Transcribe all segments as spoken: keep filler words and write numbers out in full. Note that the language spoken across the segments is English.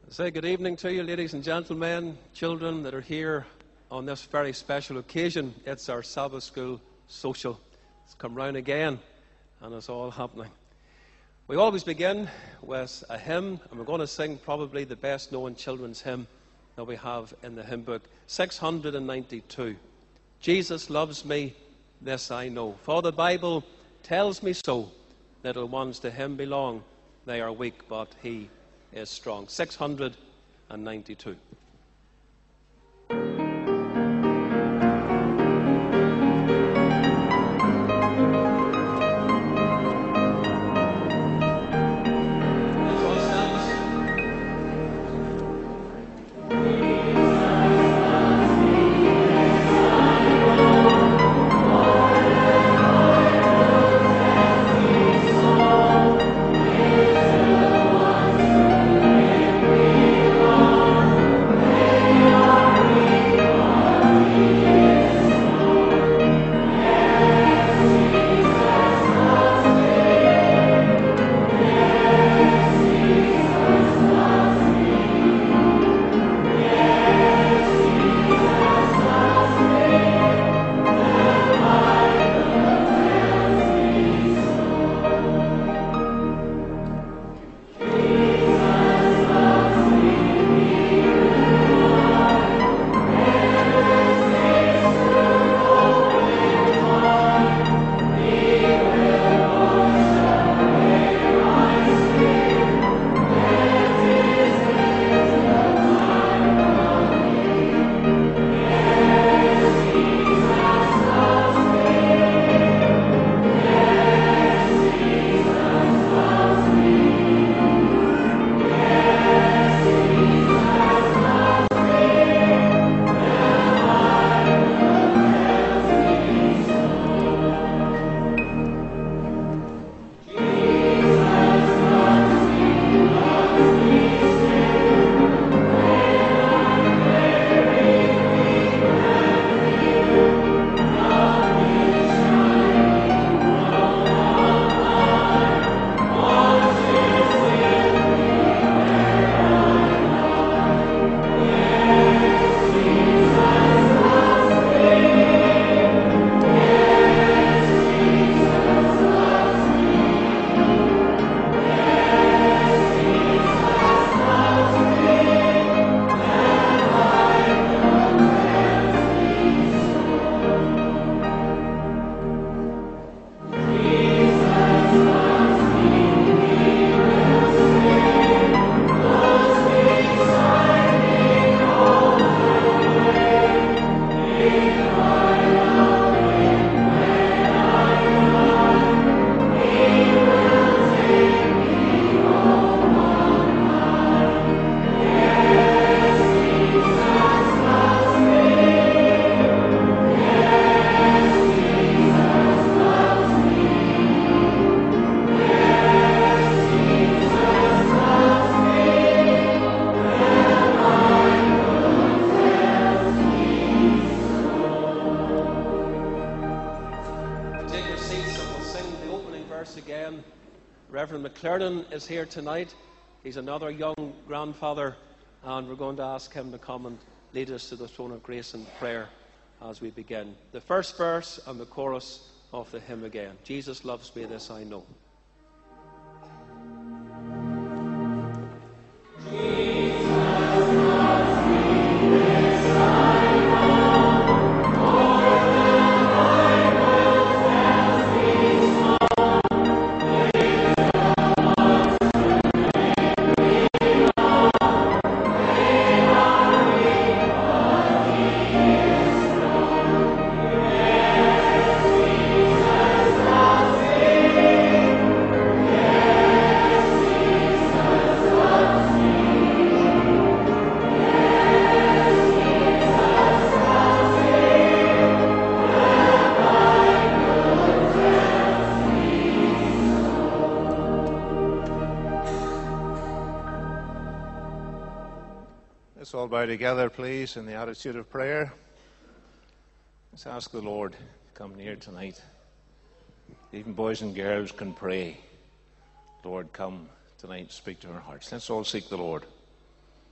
Say good evening to you, ladies and gentlemen, children that are here on this very special occasion. It's our Sabbath School social. It's come round again, and it's all happening. We always begin with a hymn, and we're going to sing probably the best known children's hymn that we have in the hymn book, six hundred ninety-two. Jesus loves me, this I know, for the Bible tells me so. Little ones to him belong, they are weak, but he is strong. six hundred ninety-two. McClernand is here tonight. He's another young grandfather, and we're going to ask him to come and lead us to the throne of grace in prayer as we begin. The first verse and the chorus of the hymn again. Jesus loves me, this I know. Let's all bow together, please, in the attitude of prayer. Let's ask the Lord to come near tonight. Even boys and girls can pray. Lord, come tonight, speak to our hearts. Let's all seek the Lord.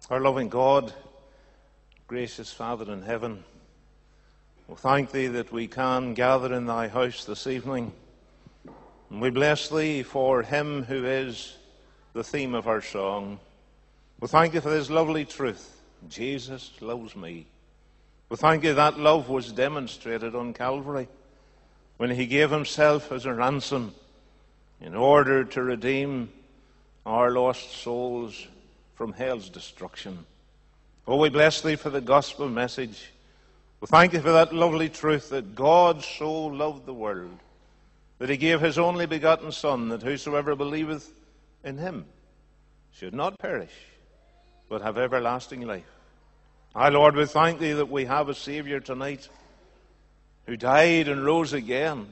Our loving God, gracious Father in heaven, we thank Thee that we can gather in Thy house this evening. And we bless Thee for Him who is the theme of our song. We thank Thee for this lovely truth. Jesus loves me. We thank Thee that love was demonstrated on Calvary when He gave Himself as a ransom in order to redeem our lost souls from hell's destruction. Oh, we bless Thee for the gospel message. We thank Thee for that lovely truth that God so loved the world that He gave His only begotten Son, that whosoever believeth in Him should not perish, but have everlasting life. Our Lord, we thank Thee that we have a Savior tonight who died and rose again,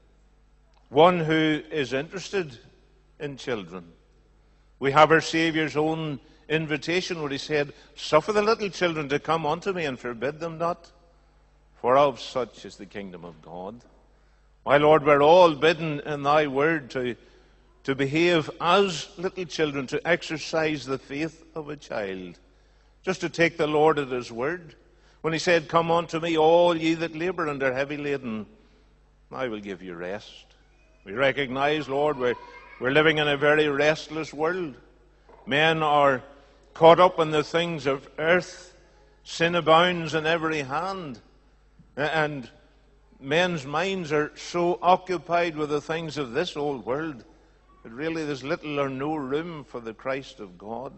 one who is interested in children. We have our Saviour's own invitation where He said, "Suffer the little children to come unto me, and forbid them not, for of such is the kingdom of God." My Lord, we're all bidden in Thy word to, to behave as little children, to exercise the faith of a child, just to take the Lord at His word. When He said, "Come unto me, all ye that labour and are heavy laden, I will give you rest." We recognize, Lord, we're, we're living in a very restless world. Men are caught up in the things of earth. Sin abounds in every hand. And men's minds are so occupied with the things of this old world that really there's little or no room for the Christ of God.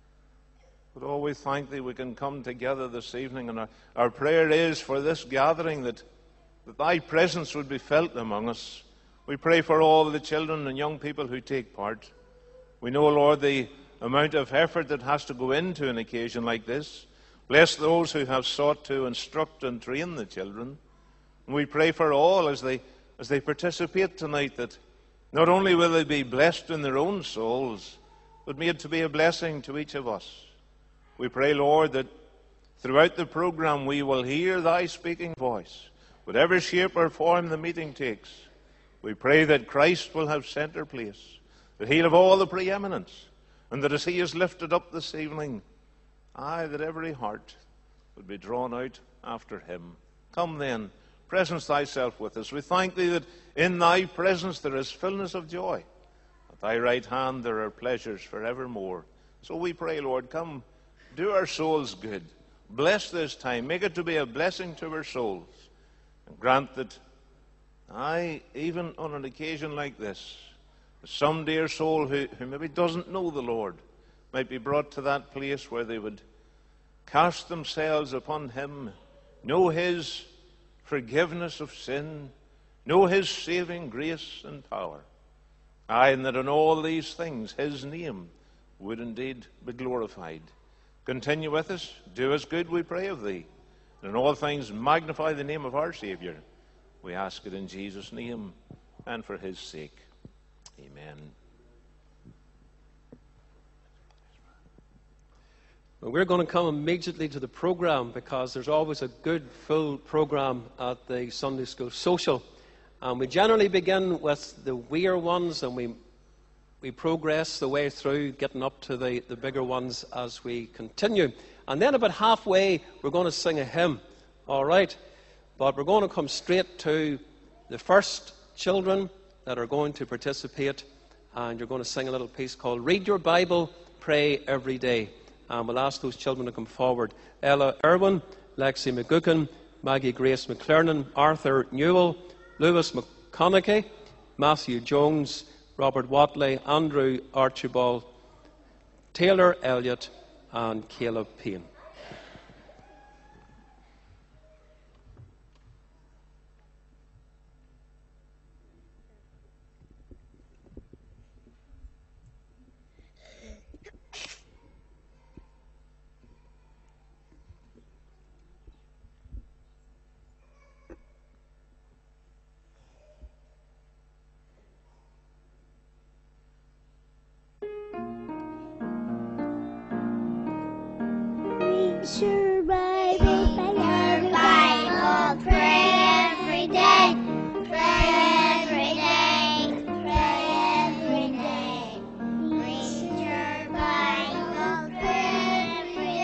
But oh, we thank Thee we can come together this evening, and our, our prayer is for this gathering that, that Thy presence would be felt among us. We pray for all the children and young people who take part. We know, Lord, the amount of effort that has to go into an occasion like this. Bless those who have sought to instruct and train the children. And we pray for all as they, as they participate tonight, that not only will they be blessed in their own souls, but made to be a blessing to each of us. We pray, Lord, that throughout the program we will hear Thy speaking voice, whatever shape or form the meeting takes. We pray that Christ will have center place, that He'll have all the preeminence, and that as He is lifted up this evening, aye, that every heart would be drawn out after Him. Come then, presence Thyself with us. We thank Thee that in Thy presence there is fullness of joy. At Thy right hand there are pleasures forevermore. So we pray, Lord, come, do our souls good. Bless this time. Make it to be a blessing to our souls. And grant that, aye, even on an occasion like this, some dear soul who, who maybe doesn't know the Lord might be brought to that place where they would cast themselves upon Him, know His forgiveness of sin, know His saving grace and power. Aye, and that in all these things His name would indeed be glorified. Continue with us. Do us good, we pray of Thee. And in all things magnify the name of our Savior. We ask it in Jesus' name and for His sake. Amen. Well, we're going to come immediately to the program, because there's always a good full program at the Sunday School Social. And we generally begin with the weir ones, and we we progress the way through, getting up to the, the bigger ones as we continue. And then about halfway, we're going to sing a hymn. All right? But we're going to come straight to the first children that are going to participate, and you're going to sing a little piece called "Read Your Bible, Pray Every Day." And we'll ask those children to come forward. Ella Irwin, Lexi McGuckin, Maggie Grace McClernon, Arthur Newell, Lewis McConaughey, Matthew Jones, Robert Watley, Andrew Archibald, Taylor Elliott, and Caleb Payne. Your Bible, pray your Bible, pray every day, pray every day, pray every day. Read your Bible, pray every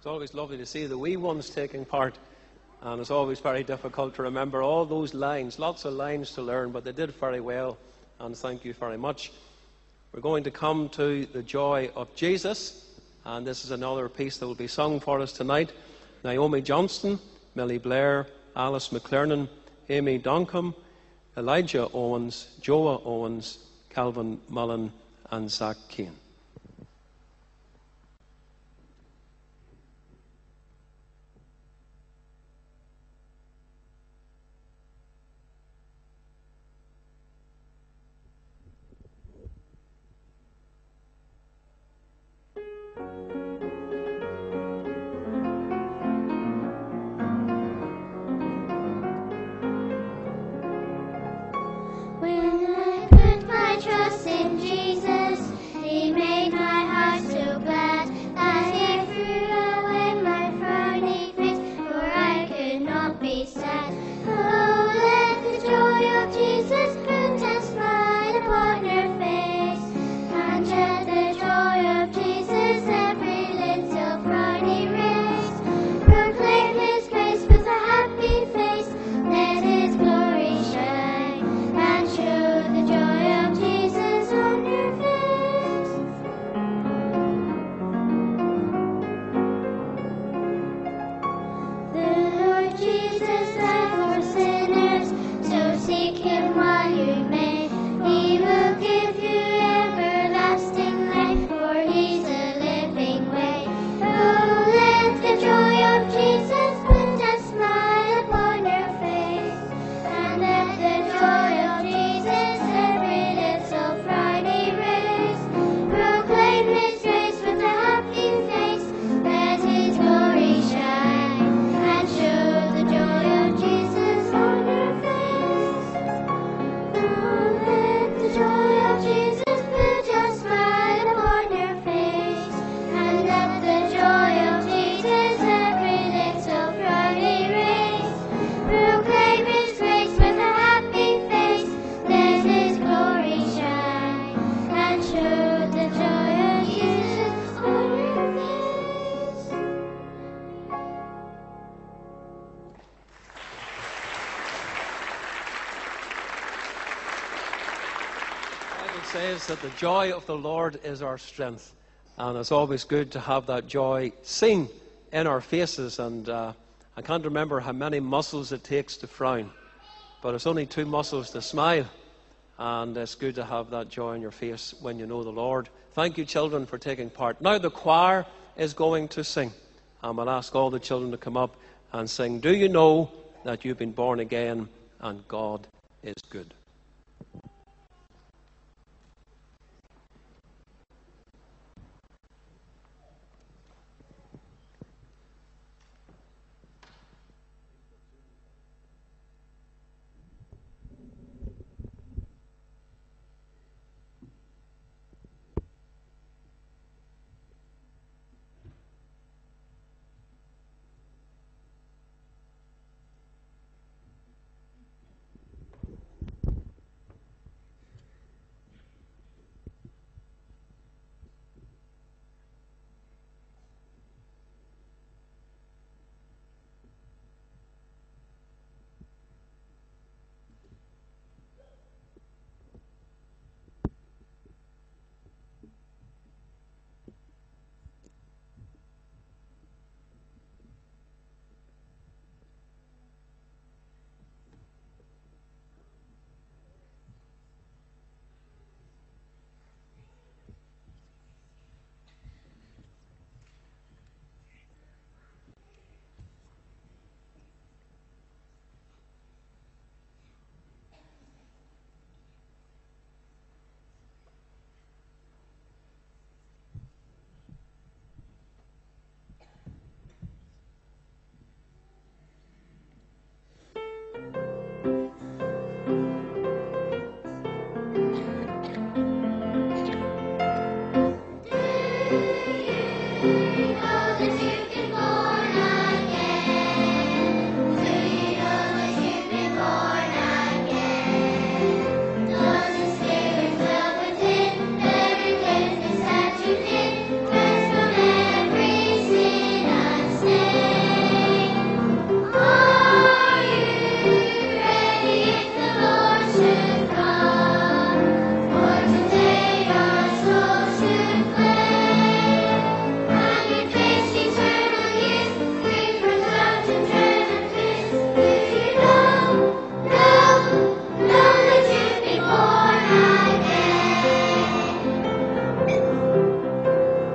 It's always lovely to see the wee ones taking part, and it's always very difficult to remember all those lines. Lots of lines to learn, but they did very well, and thank you very much. We're going to come to the joy of Jesus, and this is another piece that will be sung for us tonight. Naomi Johnston, Millie Blair, Alice McClernon, Amy Doncombe, Elijah Owens, Joa Owens, Calvin Mullen, and Zach Kane. Trust in Jesus, He made my heart so glad that He threw away my frowny face, for I could not be sad. Oh, let the joy of Jesus put a smile upon her face, and let the joy of Jesus every little frowny race. Proclaim His grace with a happy face, let His glory shine, and show the joy of Jesus on your face. The Lord Jesus died for sinners, so seek Him while you may. He will give you everlasting life, for He's a living way. Oh, let the joy of Jesus put a smile upon your face, and let the joy of Jesus every little Friday race. Proclaim His grace with a happy face, let His glory shine, and show the joy of Jesus on your face. Oh, let the joy of Jesus put a smile upon your face, and let the joy of Jesus every little Friday race. Proclaim His grace with a happy face, let His glory shine, and show the joy of Jesus on your face. The Bible says that the joy of the Lord is our strength, and it's always good to have that joy seen in our faces. And uh, I can't remember how many muscles it takes to frown, but it's only two muscles to smile, and it's good to have that joy in your face when you know the Lord. Thank you, children, for taking part. Now the choir is going to sing, and we'll ask all the children to come up and sing, "Do you know that you've been born again and God is good?"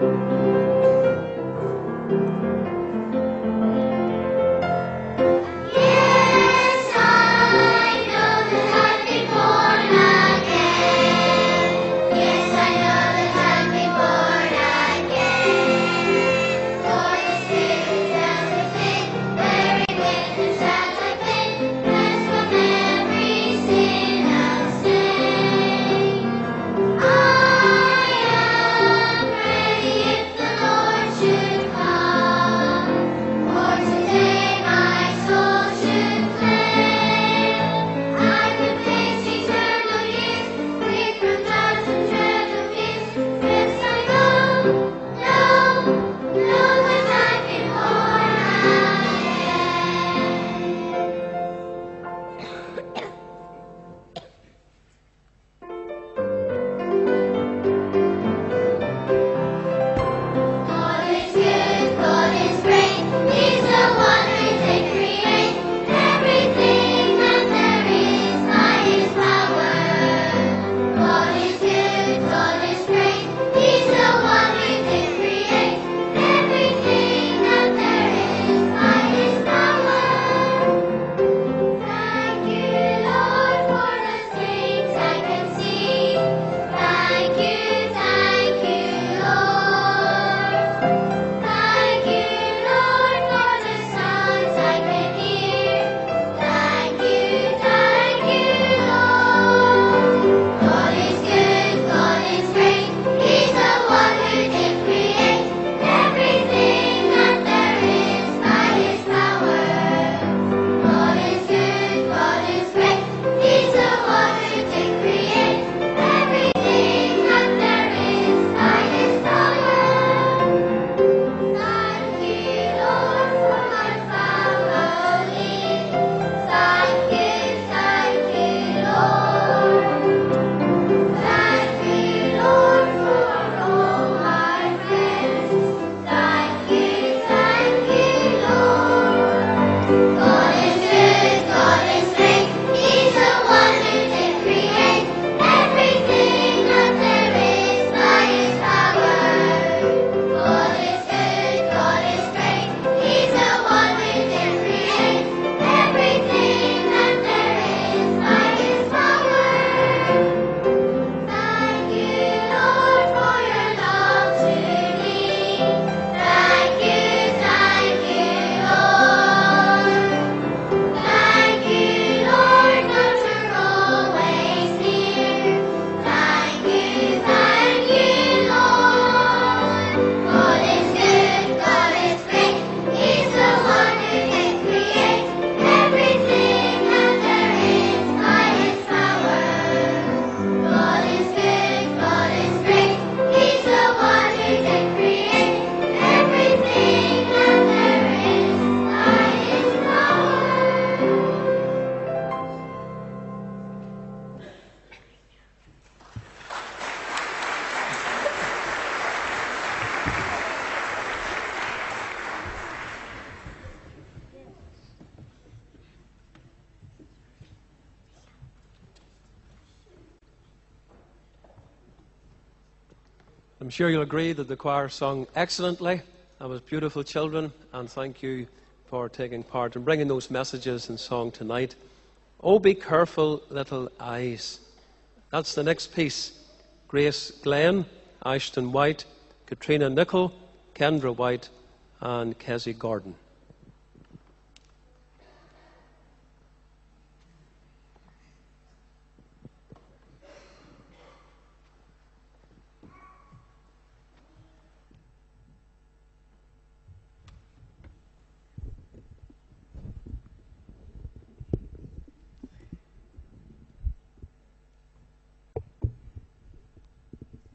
I'm sure you'll agree that the choir sung excellently. That was beautiful, children, and thank you for taking part and bringing those messages in song tonight. Oh, be careful, little eyes. That's the next piece. Grace Glenn, Ashton White, Katrina Nichol, Kendra White, and Kezzy Gordon.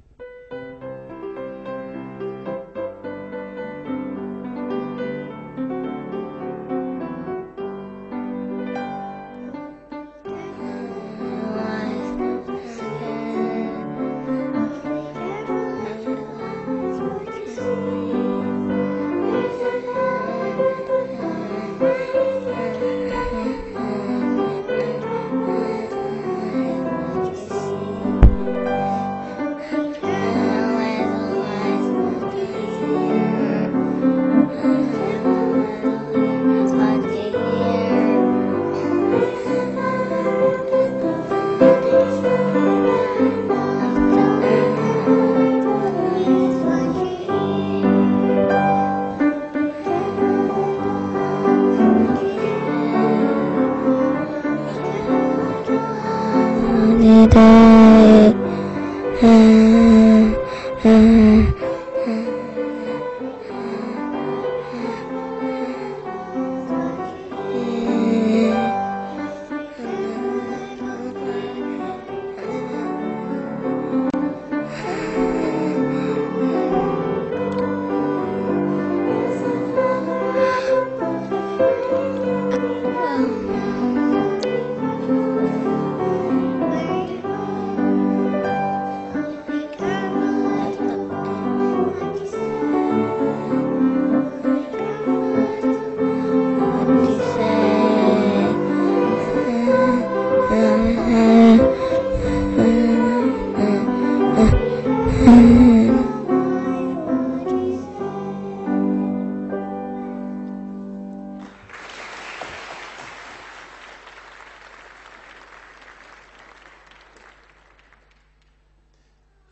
Thank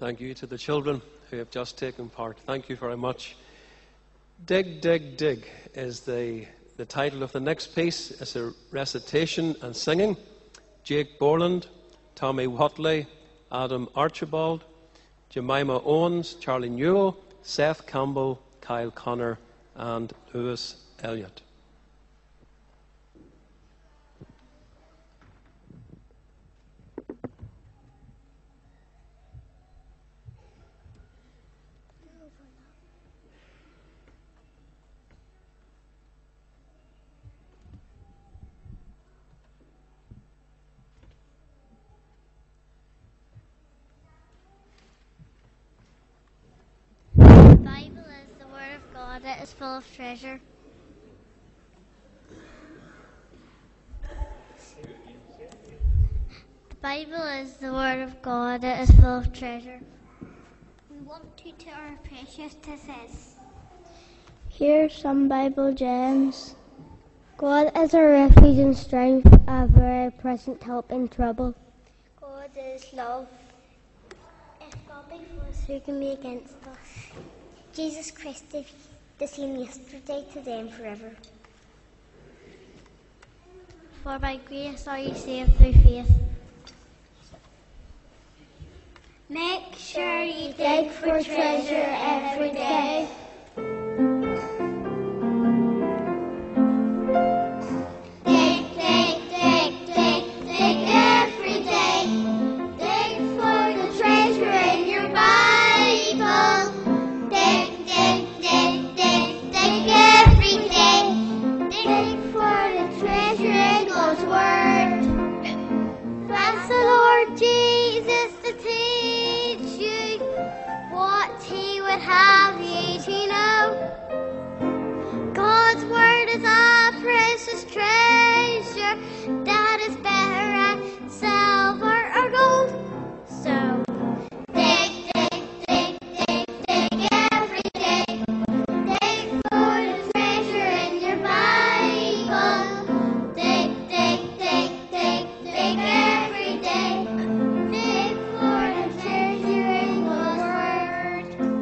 Thank you to the children who have just taken part. Thank you very much. Dig, Dig, Dig is the, the title of the next piece. It's a recitation and singing. Jake Borland, Tommy Watley, Adam Archibald, Jemima Owens, Charlie Newell, Seth Campbell, Kyle Connor, and Lewis Elliott. The Bible is the Word of God. It is full of treasure. The Bible is the Word of God. It is full of treasure. We want to to our precious tisses. Here are some Bible gems. God is our refuge and strength, a very present help in trouble. God is love. If God be for us, who can be against us? Jesus Christ is the same yesterday, today, and forever. For by grace are ye saved through faith. Make sure you dig for treasure every day. Dig, dig, dig, dig, dig every day. Dig for the treasure in your Bible. Dig, dig, dig, dig, dig every day. Dig for the treasure in God's Word. Ask the Lord Jesus to teach you what He would have you to know. God's Word is a precious treasure that is better than silver or gold. So dig, dig, dig, dig, dig every day. Dig for the treasure in your Bible. Dig, dig, dig, dig, dig every day. Dig for the treasure in God's Word.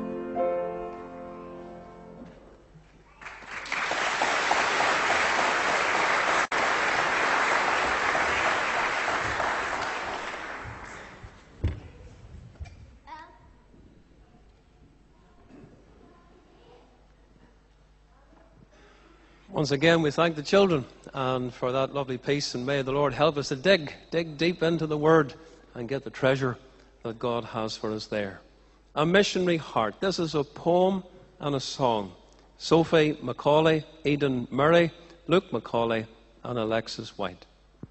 Once again, we thank the children and for that lovely piece, and may the Lord help us to dig, dig deep into the Word and get the treasure that God has for us there. A Missionary Heart. This is a poem and a song. Sophie Macaulay, Eden Murray, Luke Macaulay, and Alexis White.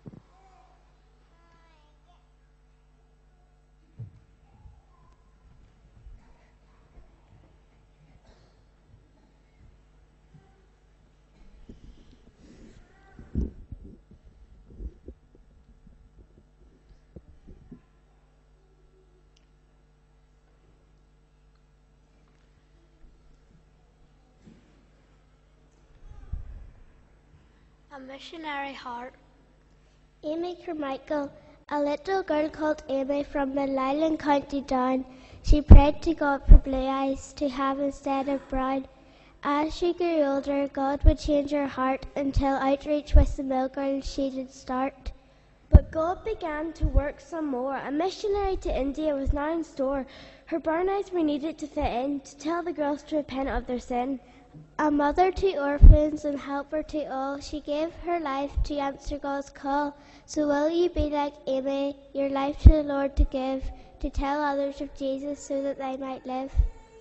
A Missionary Heart. Amy Carmichael, a little girl called Amy from Millen County Down. She prayed to God for blue eyes to have instead of brown. As she grew older, God would change her heart until outreach with the Mill Girls she did start. But God began to work some more. A missionary to India was now in store. Her brown eyes were needed to fit in, to tell the girls to repent of their sin. A mother to orphans and helper to all, she gave her life to answer God's call. So will you be like Amy, your life to the Lord to give, to tell others of Jesus so that they might live?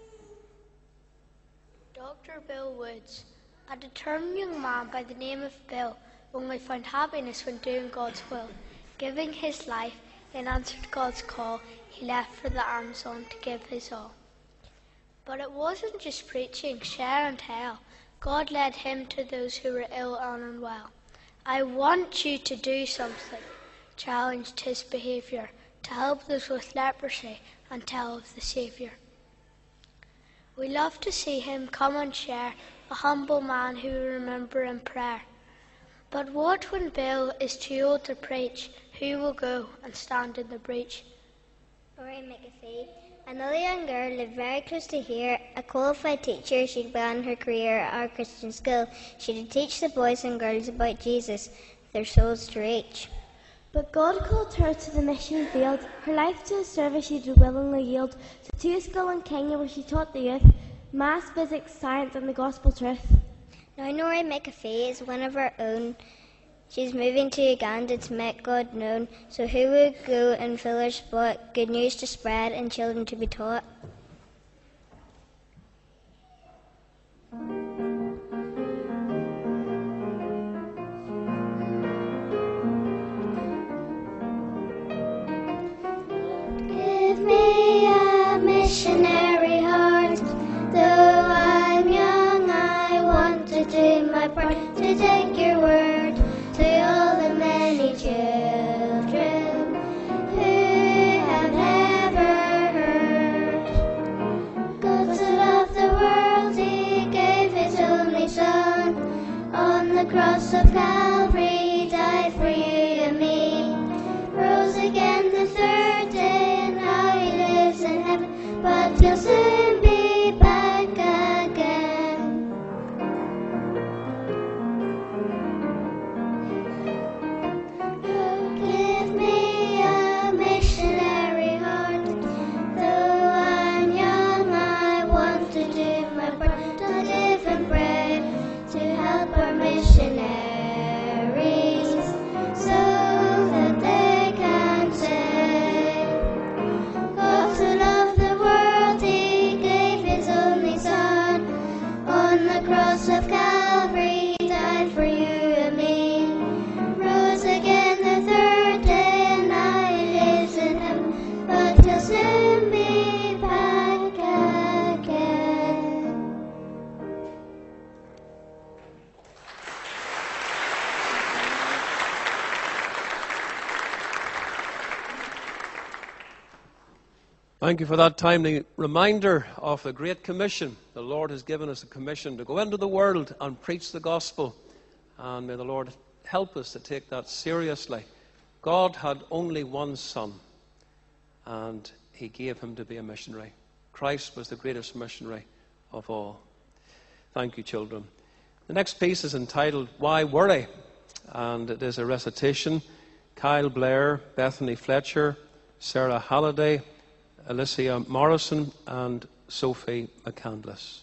Doctor Bill Woods, a determined young man by the name of Bill, only found happiness when doing God's will. Giving his life in answer to God's call, he left for the Amazon to give his all. But it wasn't just preaching, share and tell. God led him to those who were ill and unwell. I want you to do something, challenged his behaviour, to help those with leprosy and tell of the Saviour. We love to see him come and share, a humble man who we remember in prayer. But what when Bill is too old to preach? Who will go and stand in the breach? Rory McAfee. Another young girl lived very close to here. A qualified teacher, she began her career at our Christian school. She would teach the boys and girls about Jesus, their souls to reach. But God called her to the mission field. Her life to His service she did willingly yield. To a school in Kenya where she taught the youth maths, physics, science and the gospel truth. Now Rory McAfee is one of our own. She's moving to Uganda to make God known. So who would go and fill her spot? Good news to spread and children to be taught. Give me a missionary heart. Though I'm young, I want to do my part to take your word to all the many children who have never heard. God so loved the world, He gave His only Son. On the cross of Calvary, He died for you and me. Rose again the third day, and now He lives in heaven, but He'll soon be back again. Oh, give me a missionary heart. Though I'm young, I want to do my part to live and pray to help our missionaries, so that they can say, God so loved the world, He gave His only Son. On the cross of Calvary, He died for you and me. Rose again the third day, and now He lives in heaven, but He'll soon be back again. Thank you for that timely reminder of the Great Commission. The Lord has given us a commission to go into the world and preach the gospel. And may the Lord help us to take that seriously. God had only one Son, and He gave Him to be a missionary. Christ was the greatest missionary of all. Thank you, children. The next piece is entitled, Why Worry? And it is a recitation. Kyle Blair, Bethany Fletcher, Sarah Halliday, Alicia Morrison and Sophie McCandless.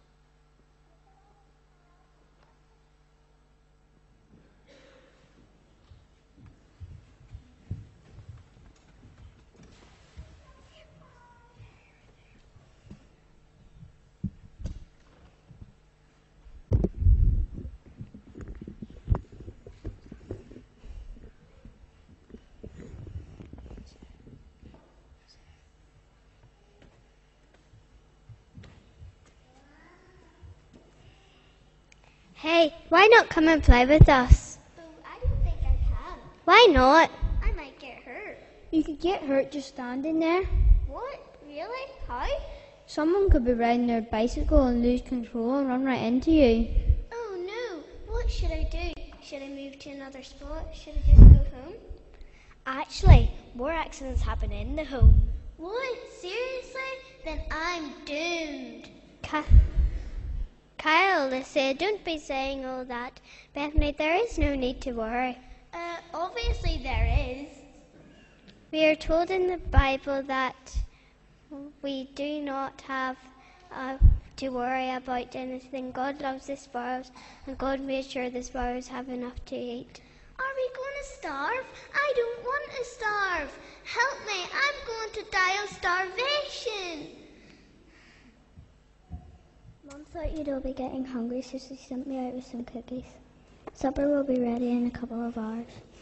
Hey, why not come and play with us? Oh, I don't think I can. Why not? I might get hurt. You could get hurt just standing there. What? Really? How? Someone could be riding their bicycle and lose control and run right into you. Oh no, what should I do? Should I move to another spot? Should I just go home? Actually, more accidents happen in the home. What? Seriously? Then I'm doomed. Ka- Kyle, Alicia, don't be saying all that. Bethany, there is no need to worry. Uh, obviously there is. We are told in the Bible that we do not have uh, to worry about anything. God loves the sparrows, and God made sure the sparrows have enough to eat. Are we going to starve? I don't want to starve. Help me, I'm going to die of starvation. Mom thought you'd all be getting hungry, so she sent me out with some cookies. Supper will be ready in a couple of hours.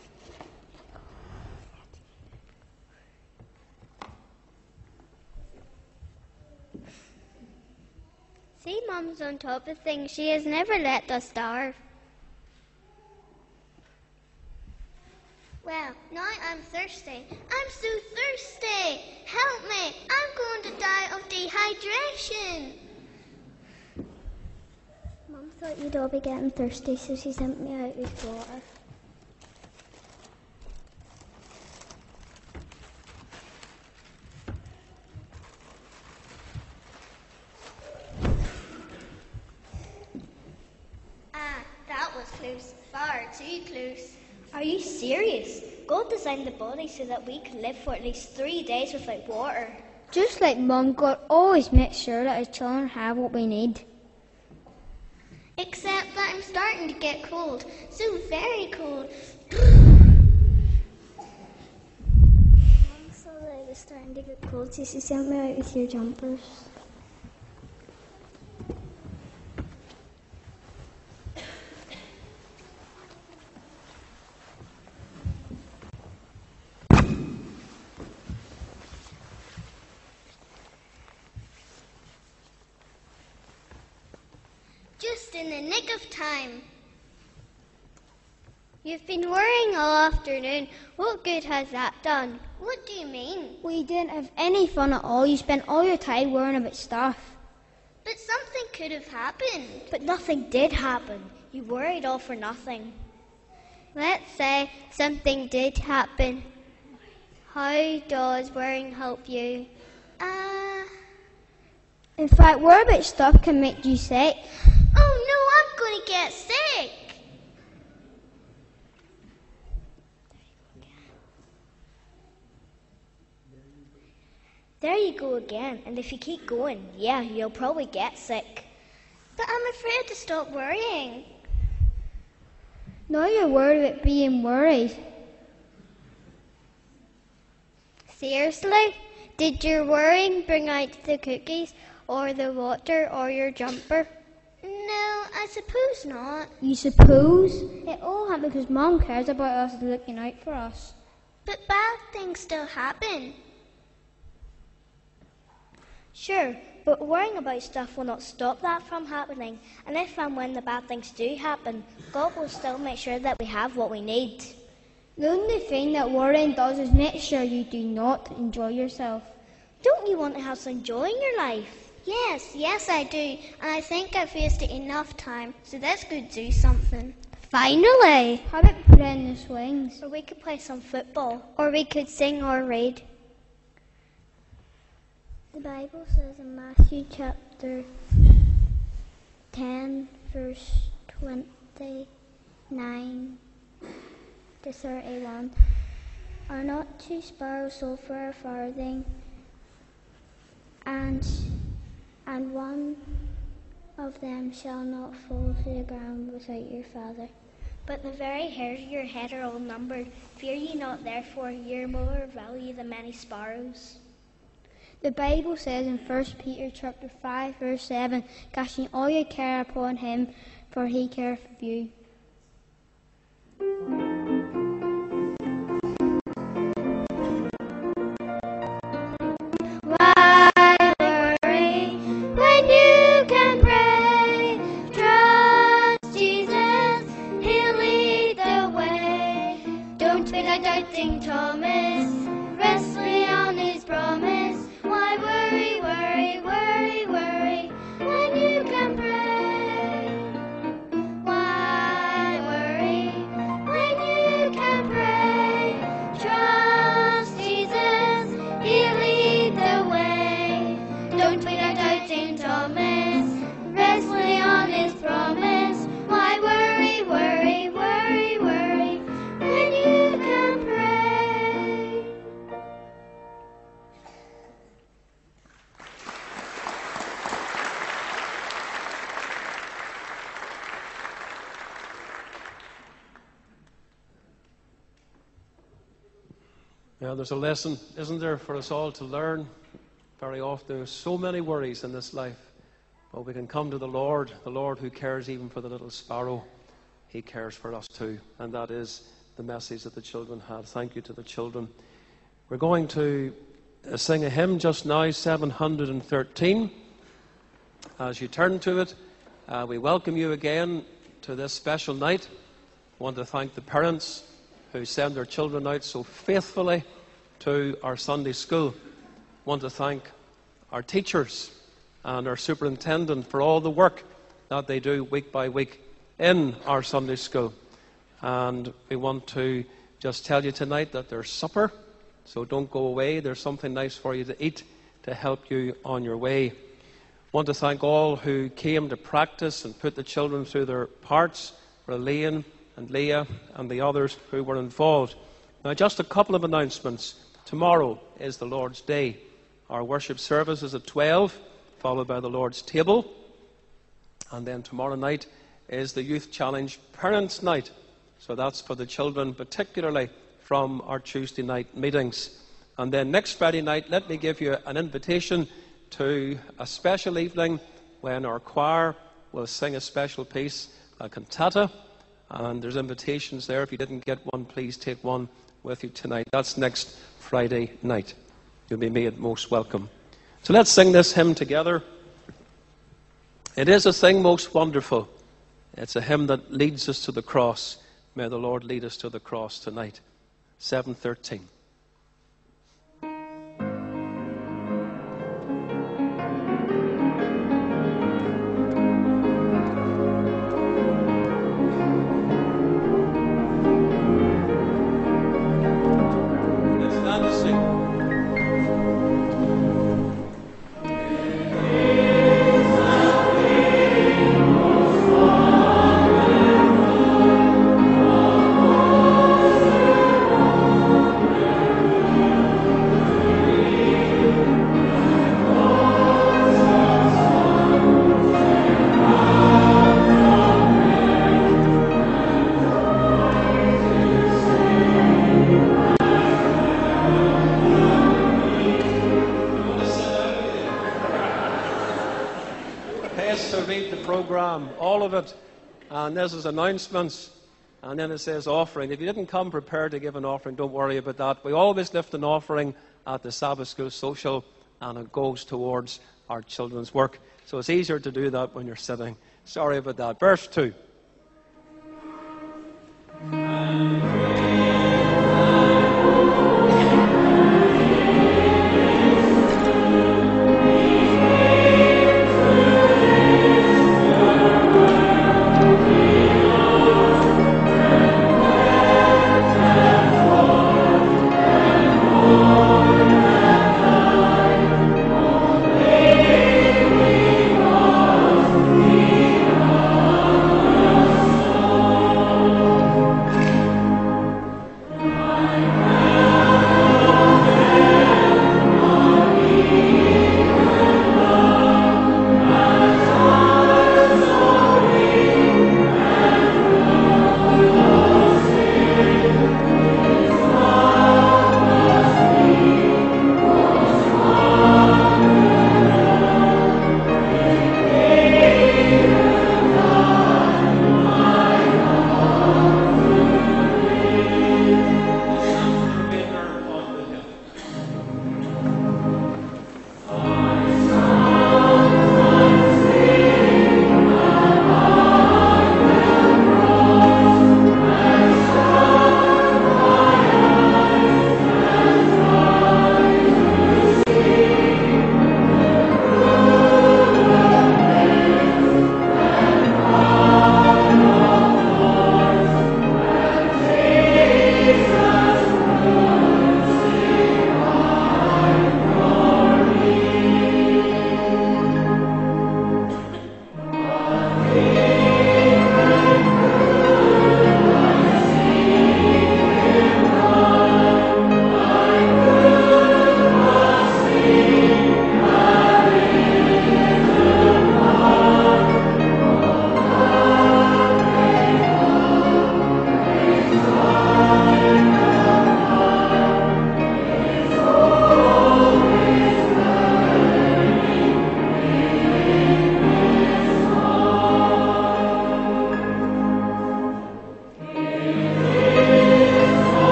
See, Mom's on top of things. She has never let us starve. Well, now I'm thirsty. I'm so thirsty. Help me, I'm going to die of dehydration. Mom thought you'd all be getting thirsty, so she sent me out with water. too close. Are you serious? God designed the body so that we could live for at least three days without water. Just like Mum, God always makes sure that his children have what we need. Except that I'm starting to get cold. So very cold. Mum said that I was starting to get cold, so she sent me out with your jumpers. Just in the nick of time. You've been worrying all afternoon. What good has that done? What do you mean? We didn't have any fun at all. You spent all your time worrying about stuff. But something could have happened. But nothing did happen. You worried all for nothing. Let's say something did happen. How does worrying help you? Uh... In fact, worrying about stuff can make you sick. Oh no, I'm going to get sick. There you go again. And if you keep going, yeah, you'll probably get sick. But I'm afraid to stop worrying. Now you're worried about being worried. Seriously? Did your worrying bring out the cookies or the water or your jumper? No, I suppose not. You suppose? It all happened because Mum cares about us and looking out for us. But bad things still happen. Sure, but worrying about stuff will not stop that from happening. And if and when the bad things do happen, God will still make sure that we have what we need. The only thing that worrying does is make sure you do not enjoy yourself. Don't you want to have some joy in your life? Yes, yes I do. And I think I've wasted enough time, so let's go do something. Finally! How about playing the swings? Or we could play some football. Or we could sing or read. The Bible says in Matthew chapter ten, verse twenty-nine to thirty-one, are not two sparrows sold for a farthing, and and one of them shall not fall to the ground without your Father? But the very hairs of your head are all numbered. Fear ye not, therefore, ye are more of value than many sparrows. The Bible says in First Peter chapter five, verse seven, casting all your care upon him, for he careth for you. Why worry when you can pray? Trust Jesus, he'll lead the way. Don't be like doubting Thomas, wrestling on his promise. Why worry, worry, worry, worry when you can pray? Why worry when you can pray? Trust Jesus, he'll lead the way. Don't be like doubting Thomas, wrestling on his promise. Why worry, worry, worry, worry when you can pray? Yeah, there's a lesson, isn't there, for us all to learn. Very often there's so many worries in this life. But we can come to the Lord, the Lord who cares even for the little sparrow. He cares for us too. And that is the message that the children had. Thank you to the children. We're going to uh, sing a hymn just now, seven hundred thirteen. As you turn to it, uh, we welcome you again to this special night. I want to thank the parents who send their children out so faithfully to our Sunday school. I want to thank our teachers and our superintendent for all the work that they do week by week in our Sunday school. And we want to just tell you tonight that there's supper, so don't go away. There's something nice for you to eat to help you on your way. I want to thank all who came to practice and put the children through their parts, for Elaine and Leah and the others who were involved. Now, just a couple of announcements. Tomorrow is the Lord's Day. Our worship service is at twelve, followed by the Lord's table. And then tomorrow night is the Youth Challenge Parents' Night. So that's for the children, particularly from our Tuesday night meetings. And then next Friday night, let me give you an invitation to a special evening when our choir will sing a special piece, a cantata. And there's invitations there. If you didn't get one, please take one with you tonight. That's next Friday night. You'll be made most welcome. So let's sing this hymn together. It is a thing most wonderful. It's a hymn that leads us to the cross. May the Lord lead us to the cross tonight. seven thirteen. All of it, and this is announcements, and then it says offering. If you didn't come prepared to give an offering, don't worry about that. We always lift an offering at the Sabbath School Social, and it goes towards our children's work. So it's easier to do that when you're sitting. Sorry about that. Verse two.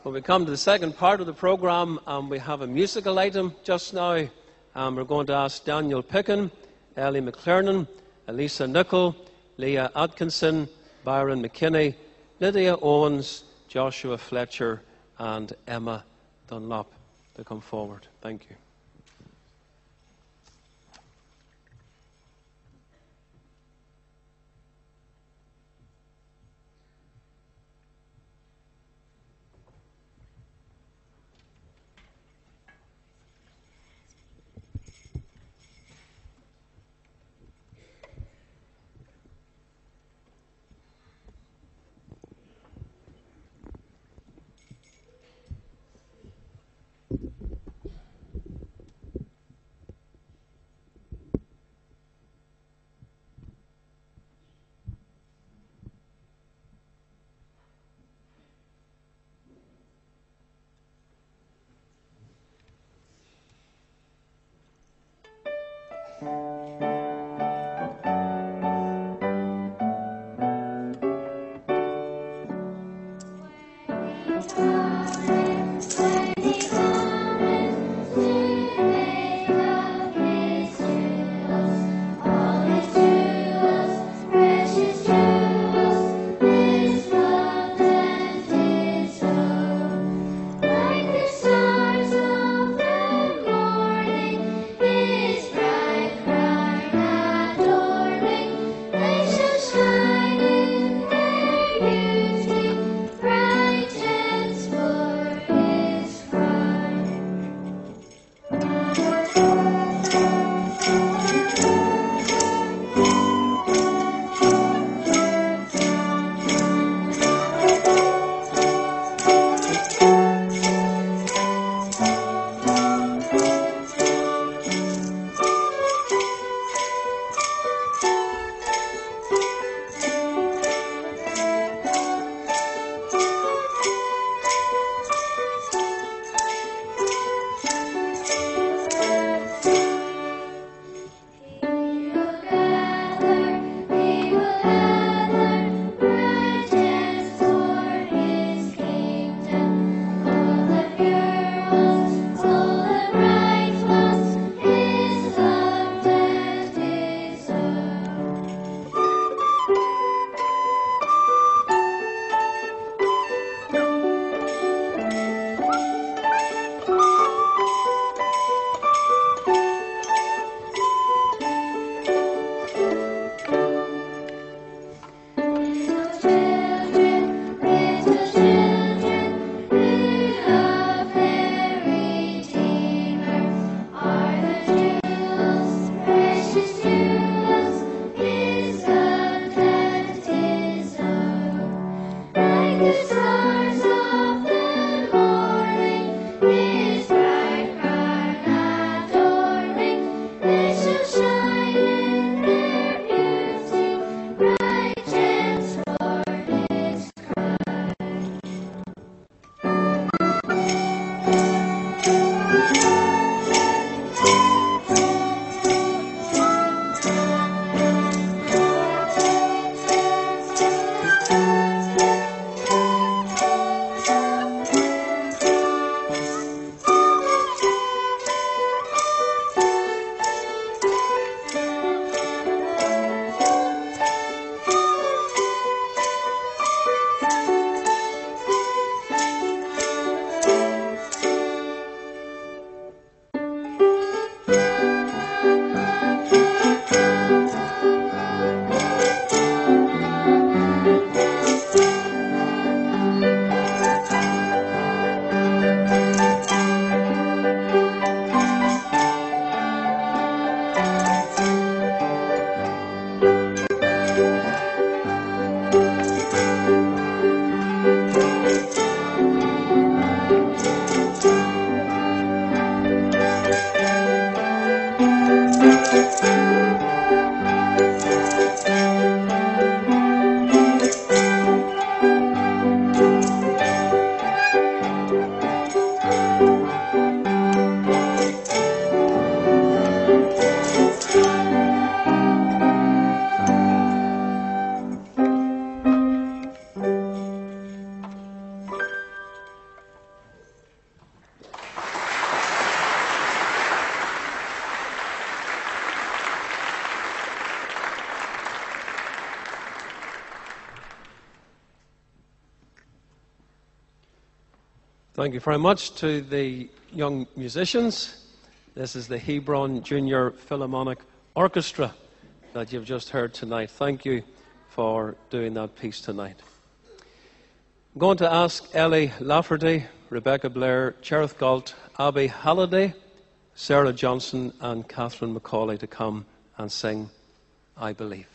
When we come to the second part of the programme, um, we have a musical item just now. Um, we're going to ask Daniel Pickin, Ellie McClernon, Elisa Nichol, Leah Atkinson, Byron McKinney, Lydia Owens, Joshua Fletcher and Emma Dunlop to come forward. Thank you. Bright and Thank you very much to the young musicians. This is the Hebron Junior Philharmonic Orchestra that you've just heard tonight. Thank you for doing that piece tonight. I'm going to ask Ellie Lafferty, Rebecca Blair, Cherith Galt, Abby Halliday, Sarah Johnson and Catherine Macaulay to come and sing I Believe.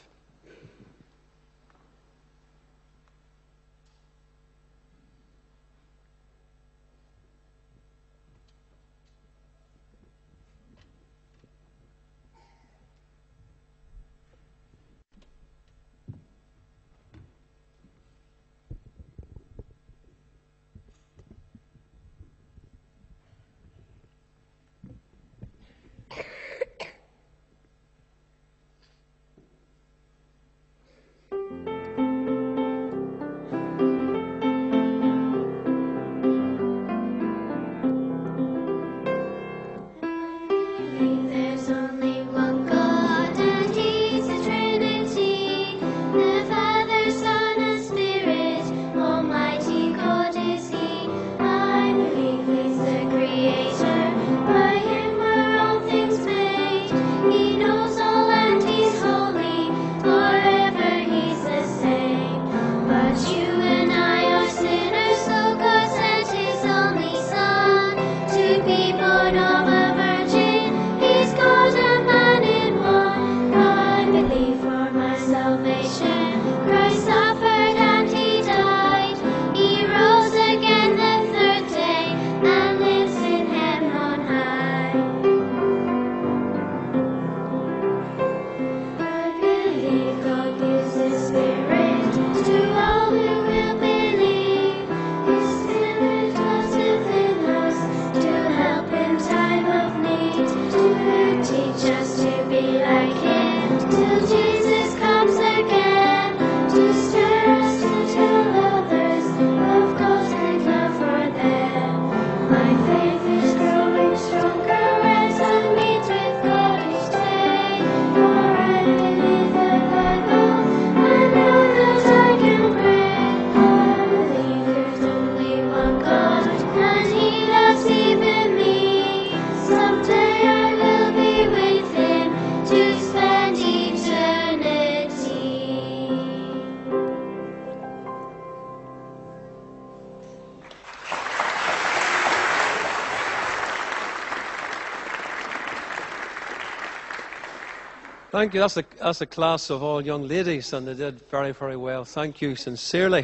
Thank you. That's a, that's a class of all young ladies, and they did very, very well. Thank you sincerely.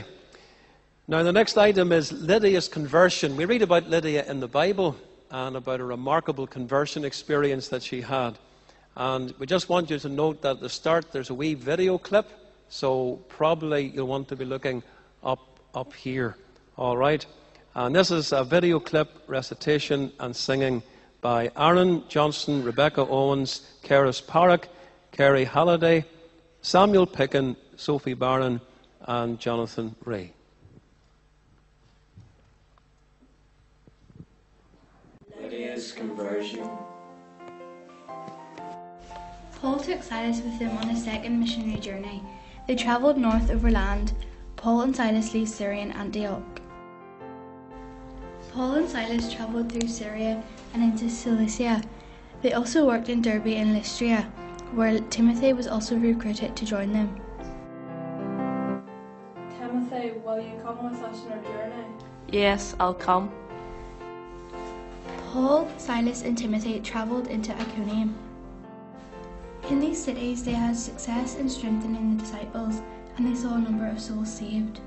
Now, the next item is Lydia's conversion. We read about Lydia in the Bible and about a remarkable conversion experience that she had. And we just want you to note that at the start there's a wee video clip, so probably you'll want to be looking up, up here. All right? And this is a video clip recitation and singing by Aaron Johnson, Rebecca Owens, Keris Parrock, Kerry Halliday, Samuel Picken, Sophie Barron, and Jonathan Ray. Lydia's conversion. Paul took Silas with him on a second missionary journey. They travelled north overland. Paul and Silas leave Syria and Antioch. Paul and Silas travelled through Syria and into Cilicia. They also worked in Derbe and Lystra, where Timothy was also recruited to join them. Timothy, will you come with us on our journey? Yes, I'll come. Paul, Silas and Timothy travelled into Iconium. In these cities they had success in strengthening the disciples, and they saw a number of souls saved.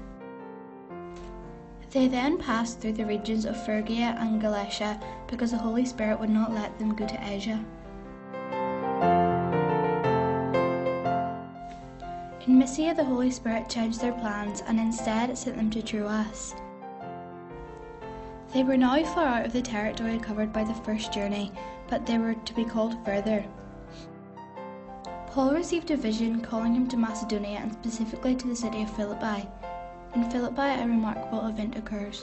They then passed through the regions of Phrygia and Galatia because the Holy Spirit would not let them go to Asia. In Mysia, the Holy Spirit changed their plans and instead sent them to Troas. They were now far out of the territory covered by the first journey, but they were to be called further. Paul received a vision calling him to Macedonia and specifically to the city of Philippi. In Philippi, a remarkable event occurs.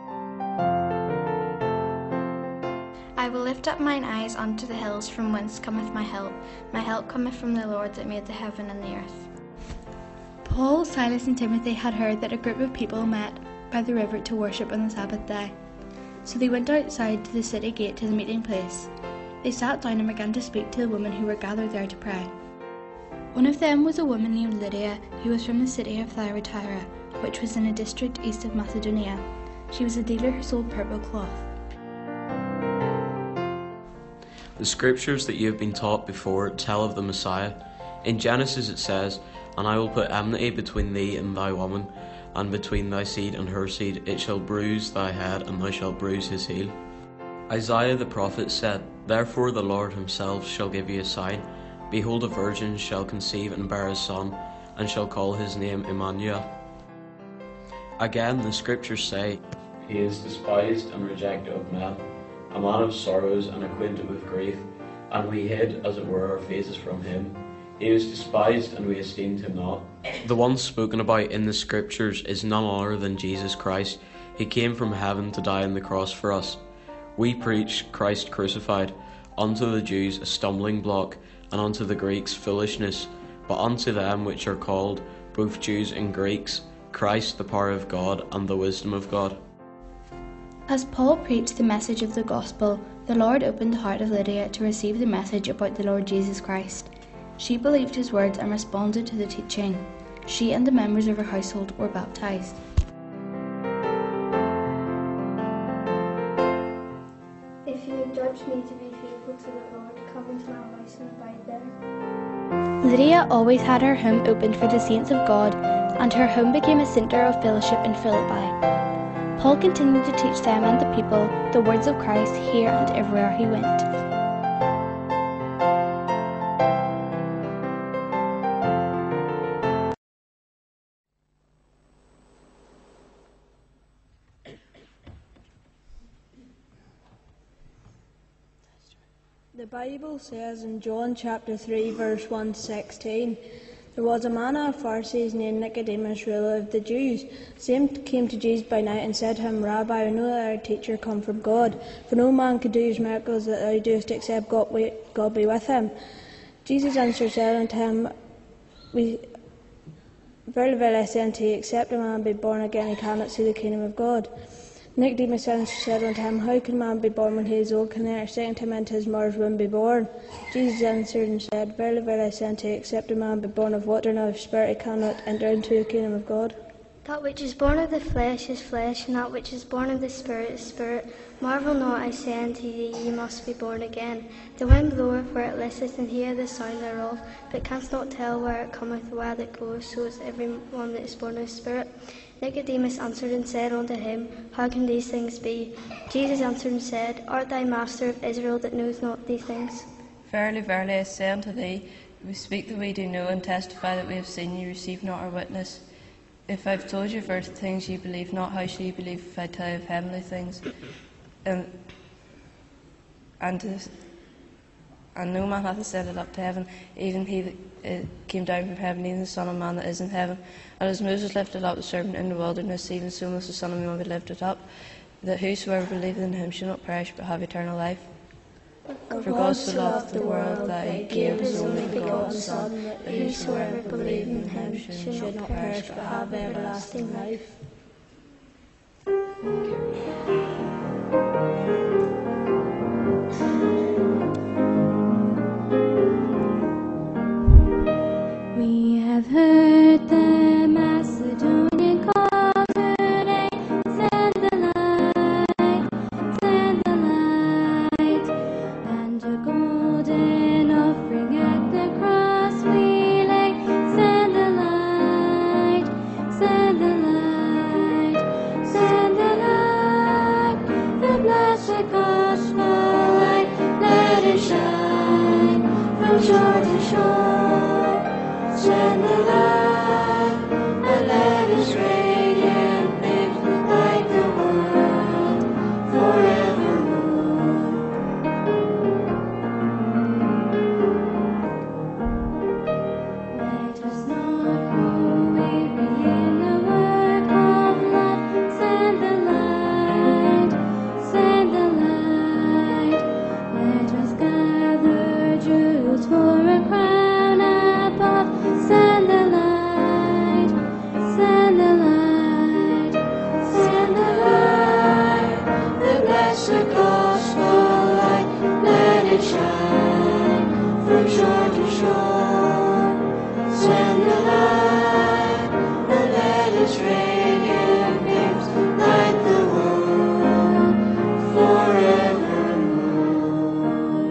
I will lift up mine eyes unto the hills, from whence cometh my help. My help cometh from the Lord that made the heaven and the earth. Paul, Silas and Timothy had heard that a group of people met by the river to worship on the Sabbath day. So they went outside to the city gate to the meeting place. They sat down and began to speak to the women who were gathered there to pray. One of them was a woman named Lydia, who was from the city of Thyatira, which was in a district east of Macedonia. She was a dealer who sold purple cloth. The scriptures that you have been taught before tell of the Messiah. In Genesis it says, "And I will put enmity between thee and thy woman, and between thy seed and her seed. It shall bruise thy head, and thou shalt bruise his heel." Isaiah the prophet said, "Therefore the Lord himself shall give you a sign. Behold, a virgin shall conceive and bear a son, and shall call his name Emmanuel." Again, the scriptures say, "He is despised and rejected of men, a man of sorrows and acquainted with grief, and we hid, as it were, our faces from him. He was despised, and we esteemed him not." The one spoken about in the scriptures is none other than Jesus Christ. He came from heaven to die on the cross for us. We preach Christ crucified, unto the Jews a stumbling block, and unto the Greeks foolishness, but unto them which are called, both Jews and Greeks, Christ the power of God and the wisdom of God. As Paul preached the message of the gospel, the Lord opened the heart of Lydia to receive the message about the Lord Jesus Christ. She believed his words and responded to the teaching. She and the members of her household were baptized. If you have judged me to be faithful to the Lord, come into my house and abide there. Lydia always had her home opened for the saints of God, and her home became a centre of fellowship in Philippi. Paul continued to teach them and the people the words of Christ here and everywhere he went. The Bible says in John chapter three, verse one to sixteen, "There was a man of the Pharisees named Nicodemus, ruler of the Jews. Some came to Jesus by night and said to him, Rabbi, I know that our teacher come from God, for no man could do his miracles that thou doest except God, God be with him. Jesus answered, said unto him, we, Verily, verily, I say unto you, except a man be born again, he cannot see the kingdom of God. Nicodemus answered said unto him, How can man be born when he is old? Can there a second time into his mother's womb be born? Jesus answered and said, Verily, verily, I say unto you, except a man be born of water and of spirit, he cannot enter into the kingdom of God. That which is born of the flesh is flesh, and that which is born of the Spirit is spirit. Marvel not, I say unto you, ye must be born again. The wind bloweth where it listeth, and heareth the sound thereof, but canst not tell where it cometh, where it goeth, so is every one that is born of the Spirit. Nicodemus answered and said unto him, How can these things be? Jesus answered and said, Art thou master of Israel that knows not these things? Verily, verily, I say unto thee, we speak that we do know, and testify that we have seen, ye receive not our witness. If I have told you of earthly things ye believe not, how shall ye believe if I tell you of heavenly things? And, and, to, and no man hath ascended up to heaven, even he that uh, came down from heaven, even the Son of Man that is in heaven. And as Moses lifted up the serpent in the wilderness, even so must the Son of Man be lifted up, that whosoever believeth in him shall not perish, but have eternal life. For, For God so loved the world that he gave his only begotten Son, that whosoever believeth in him should, should not perish, but have everlasting life. We have heard the Macedonian call today. Send the light, send the light, and a golden offering at the cross we lay. Send the light, send the light, send the light, the blessed gospel light. Let it shine from shore to shore. Send the light, and let His radiant beams light the world forevermore. Let us not grow weary in the work shore to shore, swim the line, and let its radiant beams light the world forevermore.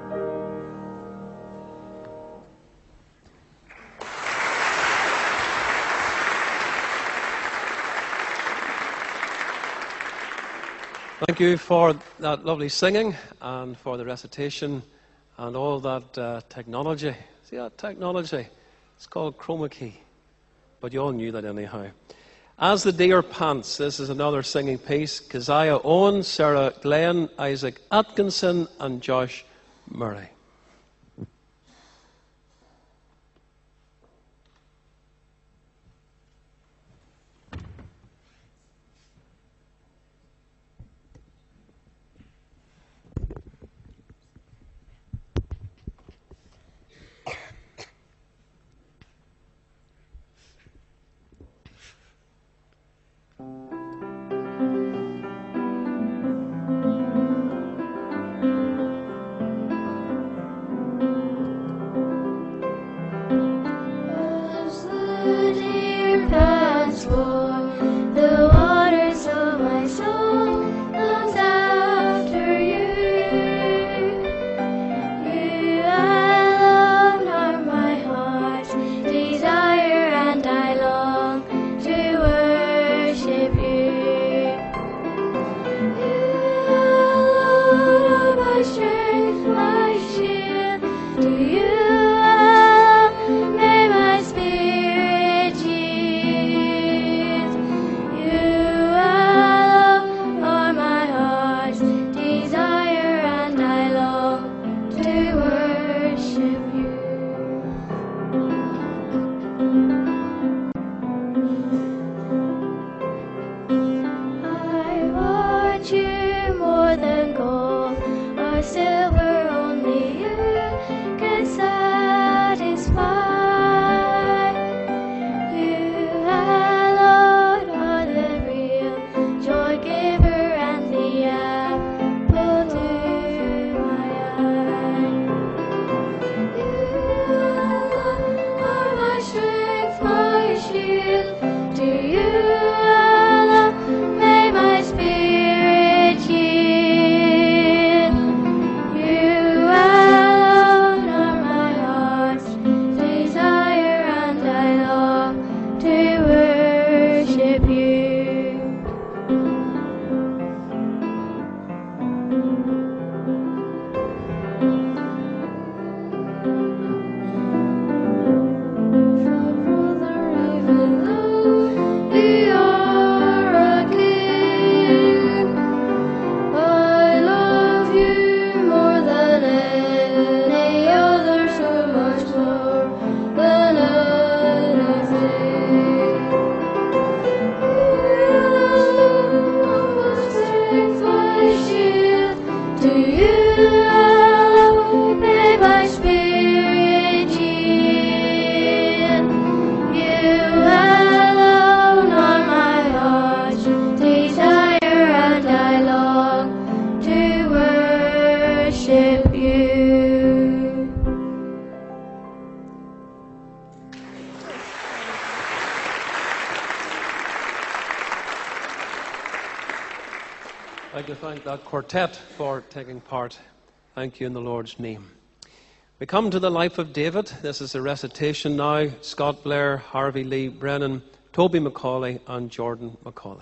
Thank you for that lovely singing and for the recitation and all that uh, technology. See that technology? It's called chroma key. But you all knew that anyhow. As the Deer Pants, this is another singing piece. Keziah Owen, Sarah Glenn, Isaac Atkinson and Josh Murray. As the deer pants for the waters of my soul, longs after you. You alone are my heart's desire, and I long to worship you. You alone are my strength, my shield. To you alone may my spirit yield. You alone are my heart's desire, and I long to worship you. I want you more than gold or silver, only you can satisfy. You alone are the real joy giver and the apple to my eye. You alone are my strength, my shield. To you alone may my spirit yield. You alone are my heart's desire, and I long to worship you. We are a king. I love you more than any other, so much more than anything. You alone are my strength, my shield. To you alone may my spirit yield. You alone are my heart's desire, and I long to worship you. I'd like to thank that quartet for taking part. Thank you in the Lord's name. We come to the life of David. This is a recitation now. Scott Blair, Harvey Lee Brennan, Toby Macaulay and Jordan Macaulay.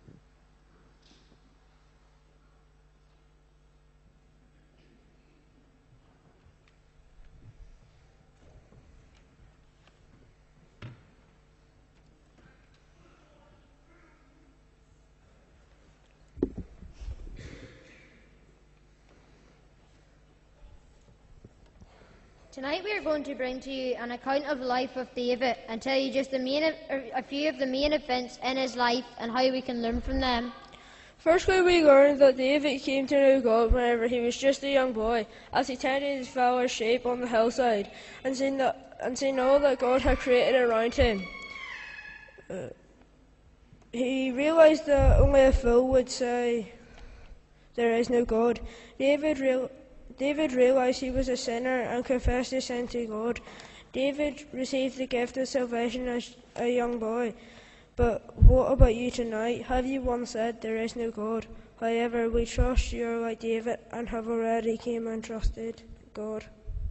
Tonight we are going to bring to you an account of the life of David and tell you just the main, a few of the main events in his life and how we can learn from them. Firstly, we learn that David came to know God whenever he was just a young boy, as he tended his father's sheep on the hillside, and seen, that, and seen all that God had created around him. Uh, he realised that only a fool would say there is no God. David, real, David realised he was a sinner and confessed his sin to God. David received the gift of salvation as a young boy. But what about you tonight? Have you once said there is no God? However, we trust you are like David and have already came and trusted God.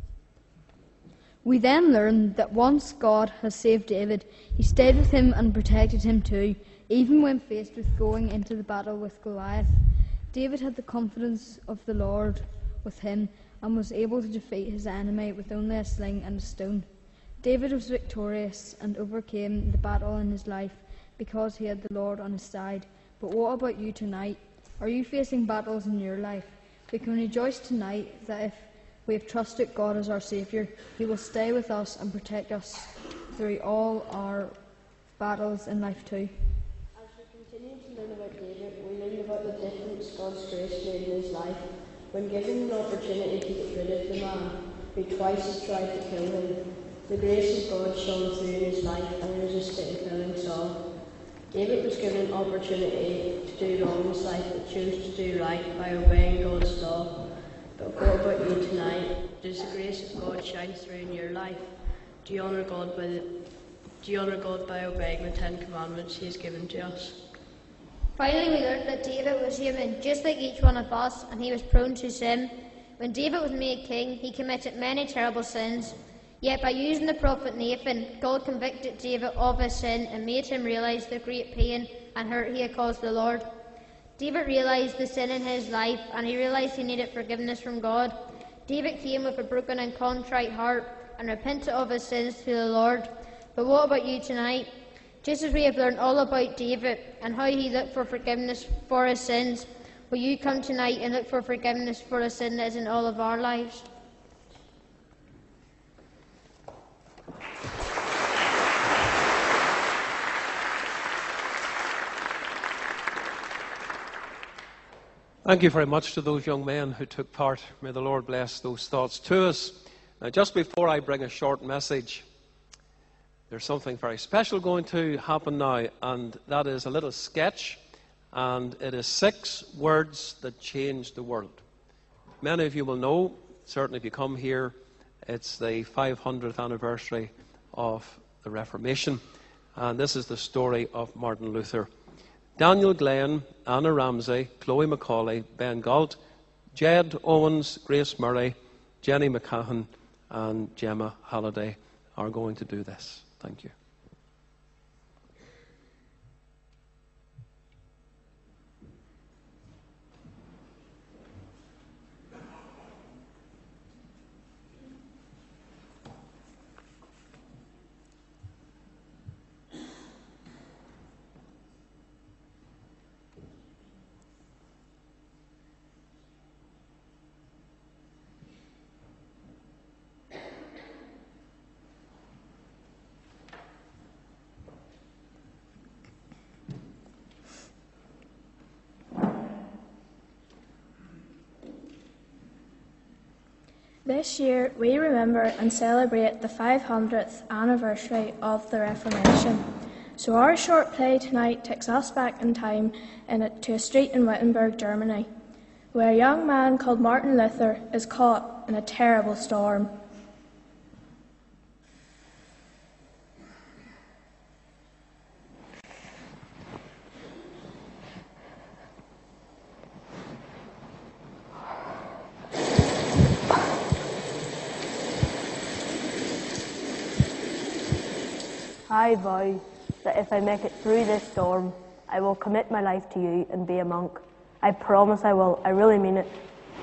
We then learn that once God has saved David, he stayed with him and protected him too, even when faced with going into the battle with Goliath. David had the confidence of the Lord with him and was able to defeat his enemy with only a sling and a stone. David was victorious and overcame the battle in his life because he had the Lord on his side. But what about you tonight? Are you facing battles in your life? We can rejoice tonight that if we have trusted God as our Saviour, he will stay with us and protect us through all our battles in life too. As we continue to learn about David, we learn about the difference God's grace made in his life. When given an opportunity to get rid of the man who twice had tried to kill him, the grace of God shone through in his life and he resisted killing Saul. David was given an opportunity to do wrong in his life but chose to do right by obeying God's law. But what about you tonight? Does the grace of God shine through in your life? Do you honour God by the, do you honour God by obeying the Ten Commandments he has given to us? Finally, we learned that David was human, just like each one of us, and he was prone to sin. When David was made king, he committed many terrible sins. Yet by using the prophet Nathan, God convicted David of his sin and made him realise the great pain and hurt he had caused the Lord. David realised the sin in his life, and he realised he needed forgiveness from God. David came with a broken and contrite heart and repented of his sins to the Lord. But what about you tonight? Just as we have learned all about David and how he looked for forgiveness for his sins, will you come tonight and look for forgiveness for the sin that is in all of our lives? Thank you very much to those young men who took part. May the Lord bless those thoughts to us. Now, just before I bring a short message, there's something very special going to happen now, and that is a little sketch, and it is six words that changed the world. Many of you will know, certainly if you come here, it's the five hundredth anniversary of the Reformation, and this is the story of Martin Luther. Daniel Glenn, Anna Ramsey, Chloe Macaulay, Ben Galt, Jed Owens, Grace Murray, Jenny McCahan, and Gemma Halliday are going to do this. Thank you. This year, we remember and celebrate the five hundredth anniversary of the Reformation. So our short play tonight takes us back in time in a, to a street in Wittenberg, Germany, where a young man called Martin Luther is caught in a terrible storm. I vow that if I make it through this storm, I will commit my life to you and be a monk. I promise I will. I really mean it.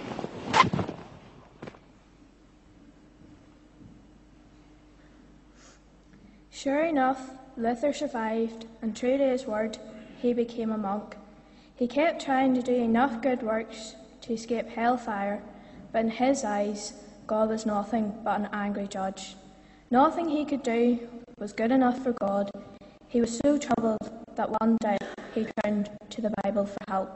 Sure enough, Luther survived, and true to his word, he became a monk. He kept trying to do enough good works to escape hellfire, but in his eyes, God was nothing but an angry judge. Nothing he could do was good enough for God. He was so troubled that one day he turned to the Bible for help.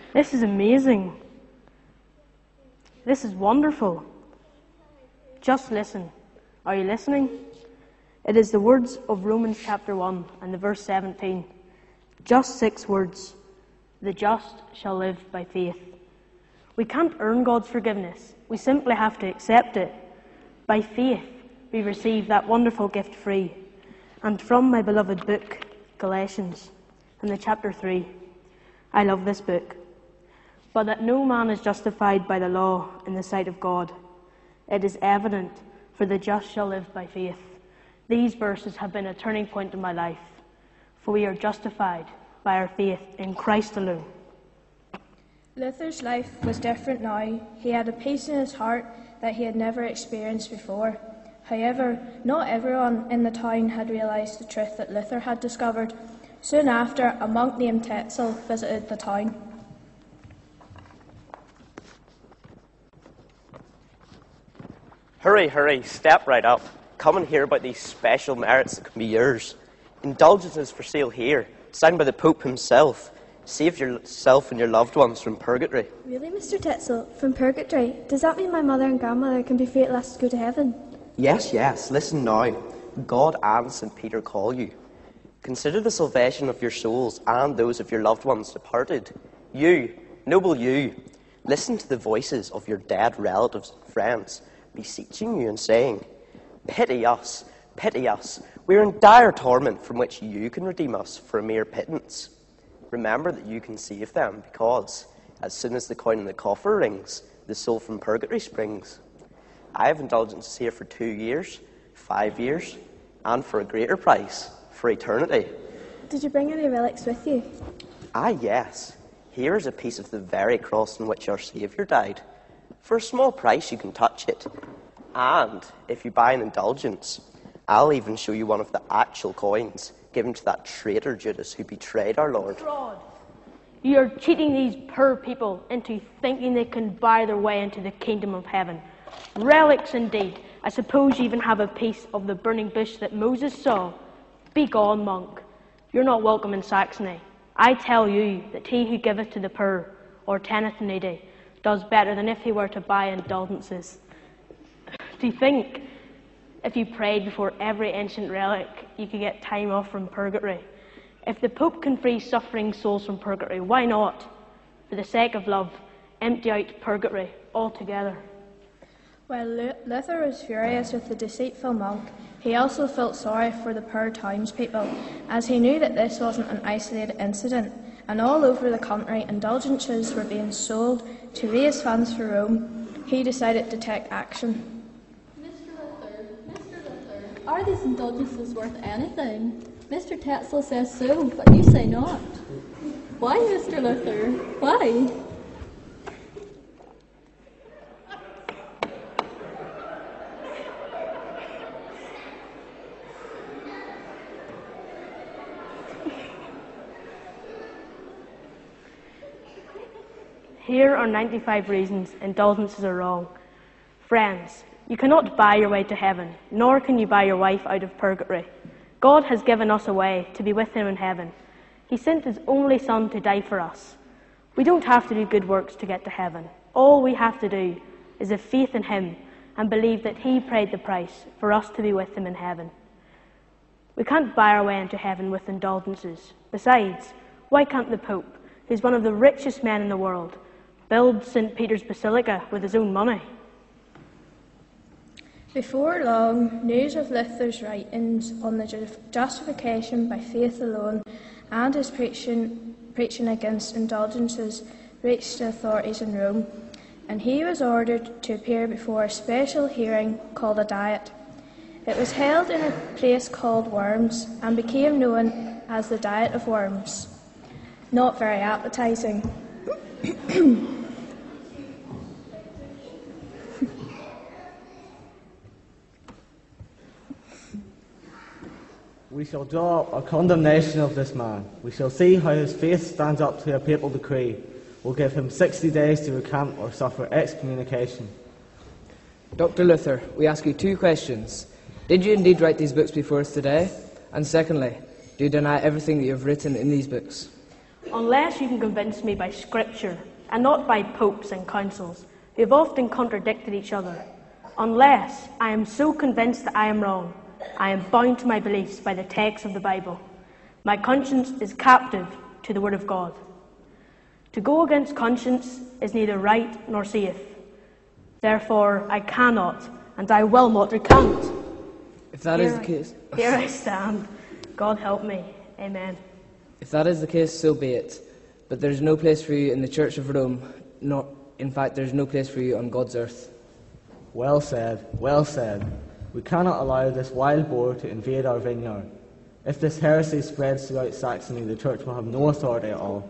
This is amazing. This is wonderful. Just listen. Are you listening? It is the words of Romans chapter one and the verse seventeen. Just six words. The just shall live by faith. We can't earn God's forgiveness. We simply have to accept it. By faith, we receive that wonderful gift free. And from my beloved book, Galatians, in the chapter three, I love this book. But that no man is justified by the law in the sight of God. It is evident, for the just shall live by faith. These verses have been a turning point in my life, for we are justified by our faith in Christ alone. Luther's life was different now. He had a peace in his heart that he had never experienced before. However, not everyone in the town had realised the truth that Luther had discovered. Soon after, a monk named Tetzel visited the town. Hurry, hurry, step right up. Come and hear about these special merits that can be yours. Indulgences for sale here, signed by the Pope himself. Save yourself and your loved ones from purgatory. Really, Mister Tetzel? From purgatory? Does that mean my mother and grandmother can be free at last to go to heaven? Yes, yes, listen now. God and Saint Peter call you. Consider the salvation of your souls and those of your loved ones departed. You, noble you, listen to the voices of your dead relatives and friends, beseeching you and saying, pity us, pity us. We are in dire torment from which you can redeem us for a mere pittance. Remember that you can save them because, as soon as the coin in the coffer rings, the soul from purgatory springs. I have indulgences here for two years, five years, and for a greater price, for eternity. Did you bring any relics with you? Ah, yes. Here is a piece of the very cross on which our Saviour died. For a small price you can touch it. And if you buy an indulgence, I'll even show you one of the actual coins given to that traitor Judas who betrayed our Lord. Fraud. You are cheating these poor people into thinking they can buy their way into the kingdom of heaven. Relics indeed. I suppose you even have a piece of the burning bush that Moses saw. Be gone, monk. You're not welcome in Saxony. I tell you that he who giveth to the poor, or tenneth needy, does better than if he were to buy indulgences. Do you think if you prayed before every ancient relic, you could get time off from purgatory? If the Pope can free suffering souls from purgatory, why not? For the sake of love, empty out purgatory altogether. While Luther was furious with the deceitful monk, he also felt sorry for the poor townspeople, as he knew that this wasn't an isolated incident, and all over the country indulgences were being sold to raise funds for Rome. He decided to take action. Are these indulgences worth anything? Mister Tetzel says so, but you say not. Why, Mister Luther? Why? Here are ninety-five reasons indulgences are wrong. Friends, you cannot buy your way to heaven, nor can you buy your wife out of purgatory. God has given us a way to be with him in heaven. He sent his only Son to die for us. We don't have to do good works to get to heaven. All we have to do is have faith in him and believe that he paid the price for us to be with him in heaven. We can't buy our way into heaven with indulgences. Besides, why can't the Pope, who's one of the richest men in the world, build Saint Peter's Basilica with his own money? Before long, news of Luther's writings on the ju- justification by faith alone and his preaching, preaching against indulgences reached the authorities in Rome, and he was ordered to appear before a special hearing called a Diet. It was held in a place called Worms and became known as the Diet of Worms. Not very appetising. We shall draw a condemnation of this man. We shall see how his faith stands up to a papal decree. We'll give him sixty days to recant or suffer excommunication. Doctor Luther, we ask you two questions. Did you indeed write these books before us today? And secondly, do you deny everything that you have written in these books? unless you can convince me by Scripture and not by popes and councils who have often contradicted each other. Unless I am so convinced that I am wrong, I am bound to my beliefs by the text of the Bible. My conscience is captive to the Word of God. To go against conscience is neither right nor safe. Therefore, I cannot and I will not recant. If that here is the I, case, here I stand. God help me. Amen. if that is the case, so be it. But there is no place for you in the Church of Rome, nor, in fact, there is no place for you on God's earth. Well said, well said. We cannot allow this wild boar to invade our vineyard. If this heresy spreads throughout Saxony, the Church will have no authority at all.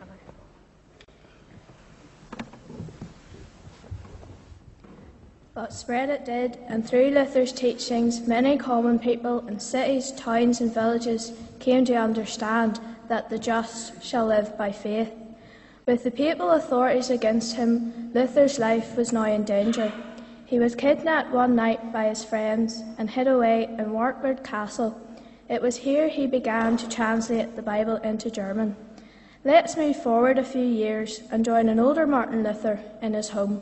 But spread it did, and through Luther's teachings, many common people in cities, towns, and villages came to understand that the just shall live by faith. With the papal authorities against him, Luther's life was now in danger. He was kidnapped one night by his friends and hid away in Wartburg Castle. It was here he began to translate the Bible into German. Let's move forward a few years and join an older Martin Luther in his home.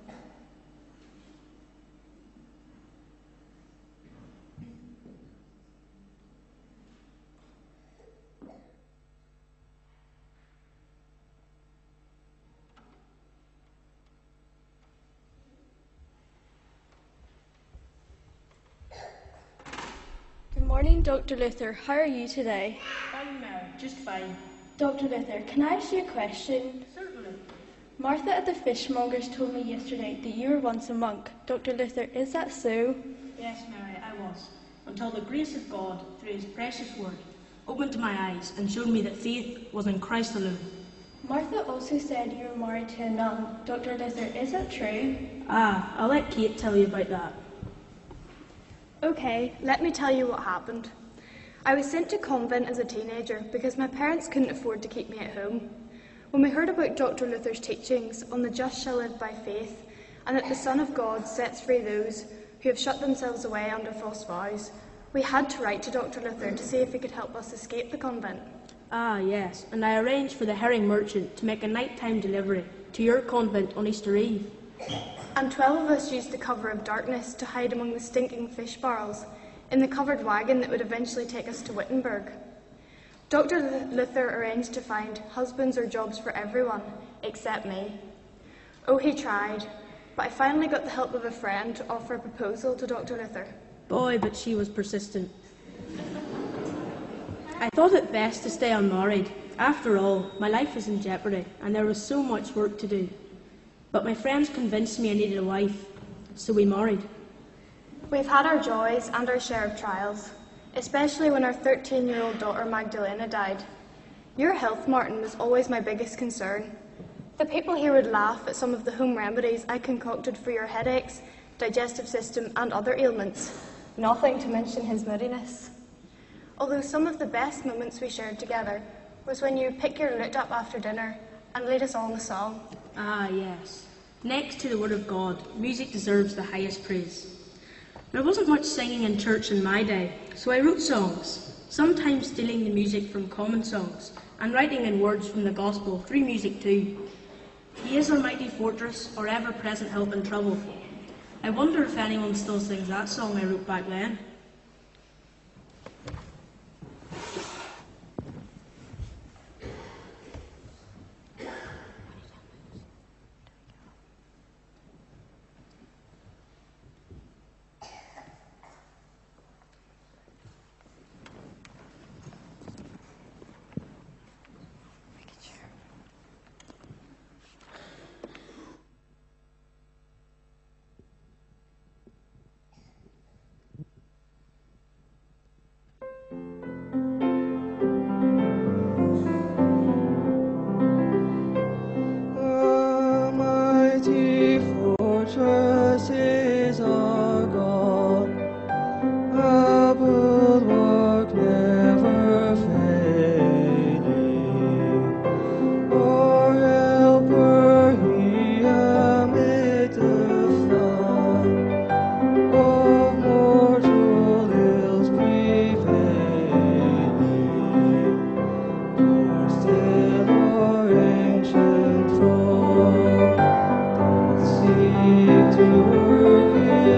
Good morning, Doctor Luther. How are you today? Fine, Mary, just fine. Doctor Luther, can I ask you a question? Certainly. Martha at the fishmonger's told me yesterday that you were once a monk. Doctor Luther, is that so? Yes, Mary, I was, until the grace of God, through his precious word, opened my eyes and showed me that faith was in Christ alone. Martha also said you were married to a nun. Doctor Luther, is that true? Ah, I'll let Kate tell you about that. Okay, let me tell you what happened. I was sent to convent as a teenager because my parents couldn't afford to keep me at home. When we heard about Doctor Luther's teachings on the just shall live by faith, and that the Son of God sets free those who have shut themselves away under false vows, we had to write to Doctor Luther to see if he could help us escape the convent. Ah, yes, and I arranged for the herring merchant to make a nighttime delivery to your convent on Easter Eve. And twelve of us used the cover of darkness to hide among the stinking fish barrels in the covered wagon that would eventually take us to Wittenberg. Doctor Luther arranged to find husbands or jobs for everyone, except me. Oh, he tried, but I finally got the help of a friend to offer a proposal to Doctor Luther. Boy, but she was persistent. I thought it best to stay unmarried. After all, my life was in jeopardy, and there was so much work to do. But my friends convinced me I needed a wife, so we married. We've had our joys and our share of trials, especially when our thirteen-year-old daughter Magdalena died. Your health, Martin, was always my biggest concern. The people here would laugh at some of the home remedies I concocted for your headaches, digestive system and other ailments, nothing to mention his moodiness. Although some of the best moments we shared together was when you pick your lute up after dinner and lead us all in a song. Ah, yes. Next to the Word of God, music deserves the highest praise. There wasn't much singing in church in my day, so I wrote songs, sometimes stealing the music from common songs, and writing in words from the Gospel through music too. He is our mighty fortress, our ever-present help in trouble. I wonder if anyone still sings that song I wrote back then.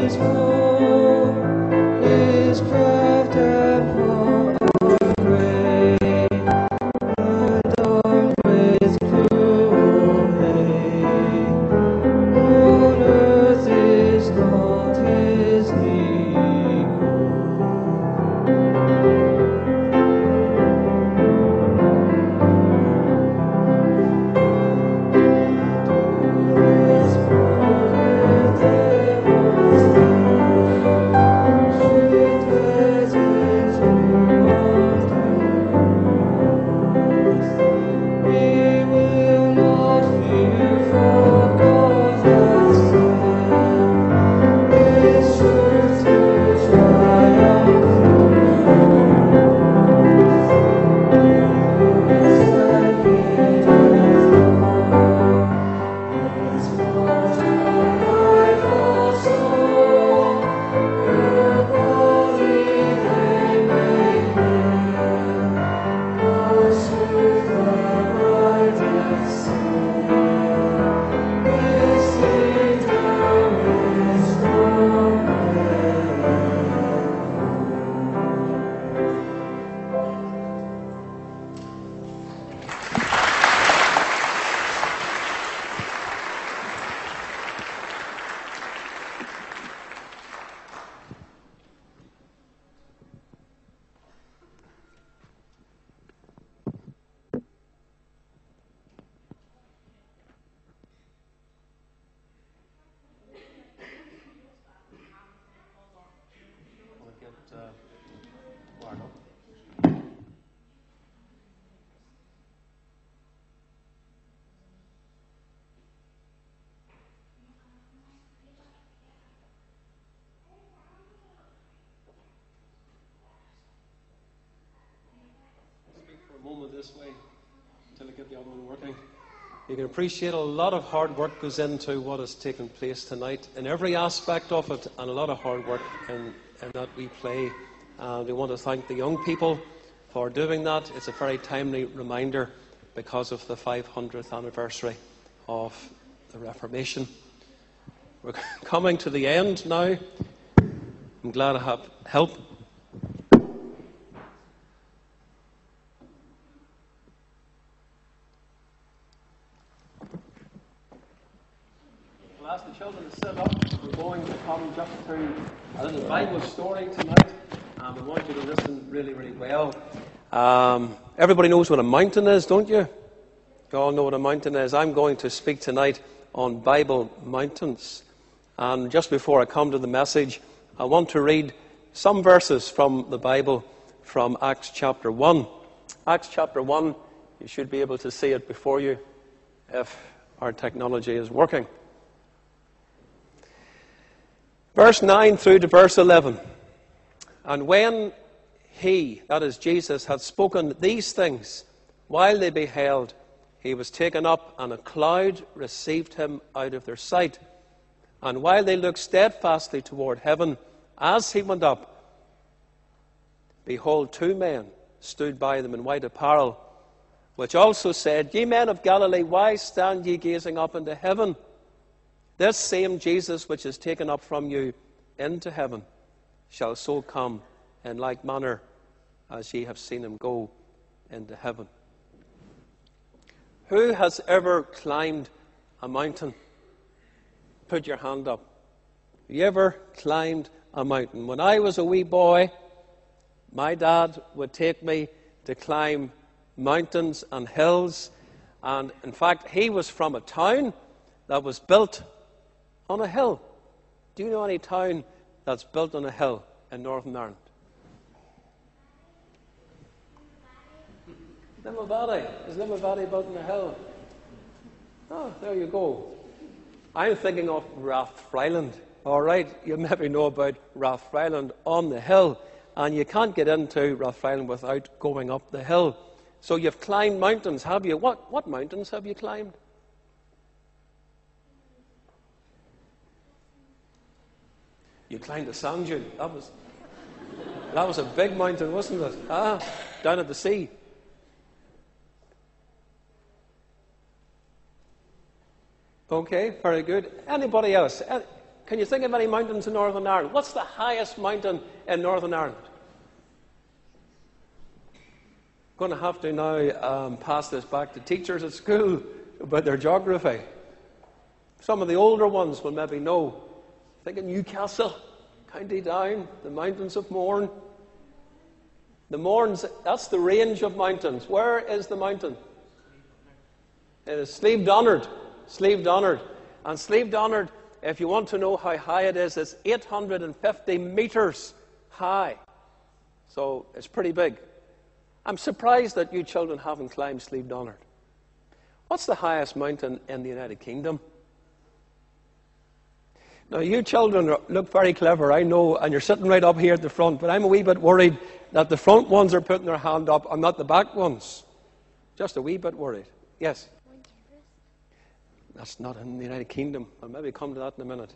Moment this way until I get the other one working. You can appreciate a lot of hard work goes into what has taken place tonight in every aspect of it, and a lot of hard work in, in that we play. Uh, we want to thank the young people for doing that. It's a very timely reminder because of the five hundredth anniversary of the Reformation. We're coming to the end now. I'm glad I have help. I'll ask the children to sit up. We're going to come just to a little Bible story tonight, and I want you to listen really, really well. Um, everybody knows what a mountain is, don't you? You all know what a mountain is. I'm going to speak tonight on Bible mountains. And just before I come to the message, I want to read some verses from the Bible from Acts chapter one. Acts chapter one, you should be able to see it before you if our technology is working. Verse nine through to verse eleven. And when he, that is Jesus, had spoken these things, while they beheld, he was taken up, and a cloud received him out of their sight. And while they looked steadfastly toward heaven, as he went up, behold, two men stood by them in white apparel, which also said, Ye men of Galilee, why stand ye gazing up into heaven? This same Jesus which is taken up from you into heaven shall so come in like manner as ye have seen him go into heaven. Who has ever climbed a mountain? Put your hand up. Have you ever climbed a mountain? When I was a wee boy, my dad would take me to climb mountains and hills. And in fact, he was from a town that was built on a hill. Do you know any town that's built on a hill in Northern Ireland? Limavady. Is Limavady built on a hill? Oh, there you go. I'm thinking of Rathfriland. All right, you maybe know about Rathfriland on the hill, and you can't get into Rathfriland without going up the hill. So you've climbed mountains, have you? What, what mountains have you climbed? You climbed the sand dune. That was, that was a big mountain, wasn't it? Ah, down at the sea. Okay, very good. Anybody else? Can you think of any mountains in Northern Ireland? What's the highest mountain in Northern Ireland? Going to have to now um, pass this back to teachers at school about their geography. Some of the older ones will maybe know. Think of Newcastle, County Down, the mountains of Mourne. The Mournes, that's the range of mountains. Where is the mountain? It is Slieve Donard. Slieve Donard. And Slieve Donard, if you want to know how high it is, it's eight hundred fifty metres high. So it's pretty big. I'm surprised that you children haven't climbed Slieve Donard. What's the highest mountain in the United Kingdom? Now, you children look very clever, I know, and you're sitting right up here at the front, but I'm a wee bit worried that the front ones are putting their hand up and not the back ones. Just a wee bit worried. Yes? That's not in the United Kingdom. I'll maybe come to that in a minute.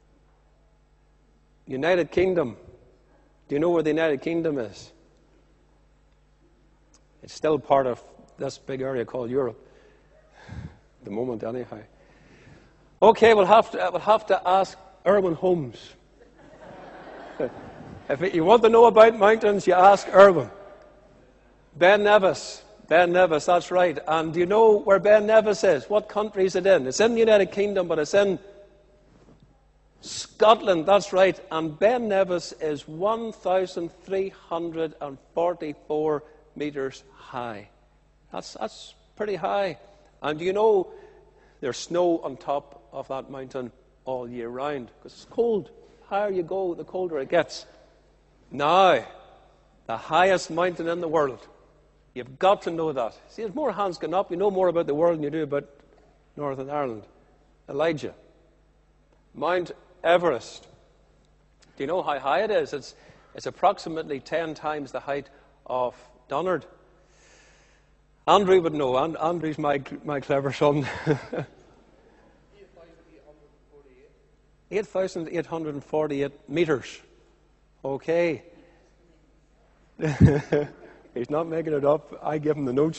United Kingdom. Do you know where the United Kingdom is? It's still part of this big area called Europe. At the moment, anyhow. Okay, we'll have to, we'll have to ask Erwin Holmes. If you want to know about mountains, you ask Erwin. Ben Nevis. Ben Nevis, that's right. And do you know where Ben Nevis is? What country is it in? It's in the United Kingdom, but it's in Scotland, that's right. And Ben Nevis is one thousand three hundred forty-four metres high. That's, that's pretty high. And do you know there's snow on top of that mountain all year round? Because it's cold. The higher you go, the colder it gets. Now, the highest mountain in the world. You've got to know that. See, there's more hands going up. You know more about the world than you do about Northern Ireland. Elijah. Mount Everest. Do you know how high it is? It's, it's approximately ten times the height of Donard. Andrew would know. And, Andrew's my, my clever son. eight thousand eight hundred forty-eight metres. Okay. He's not making it up. I give him the notes.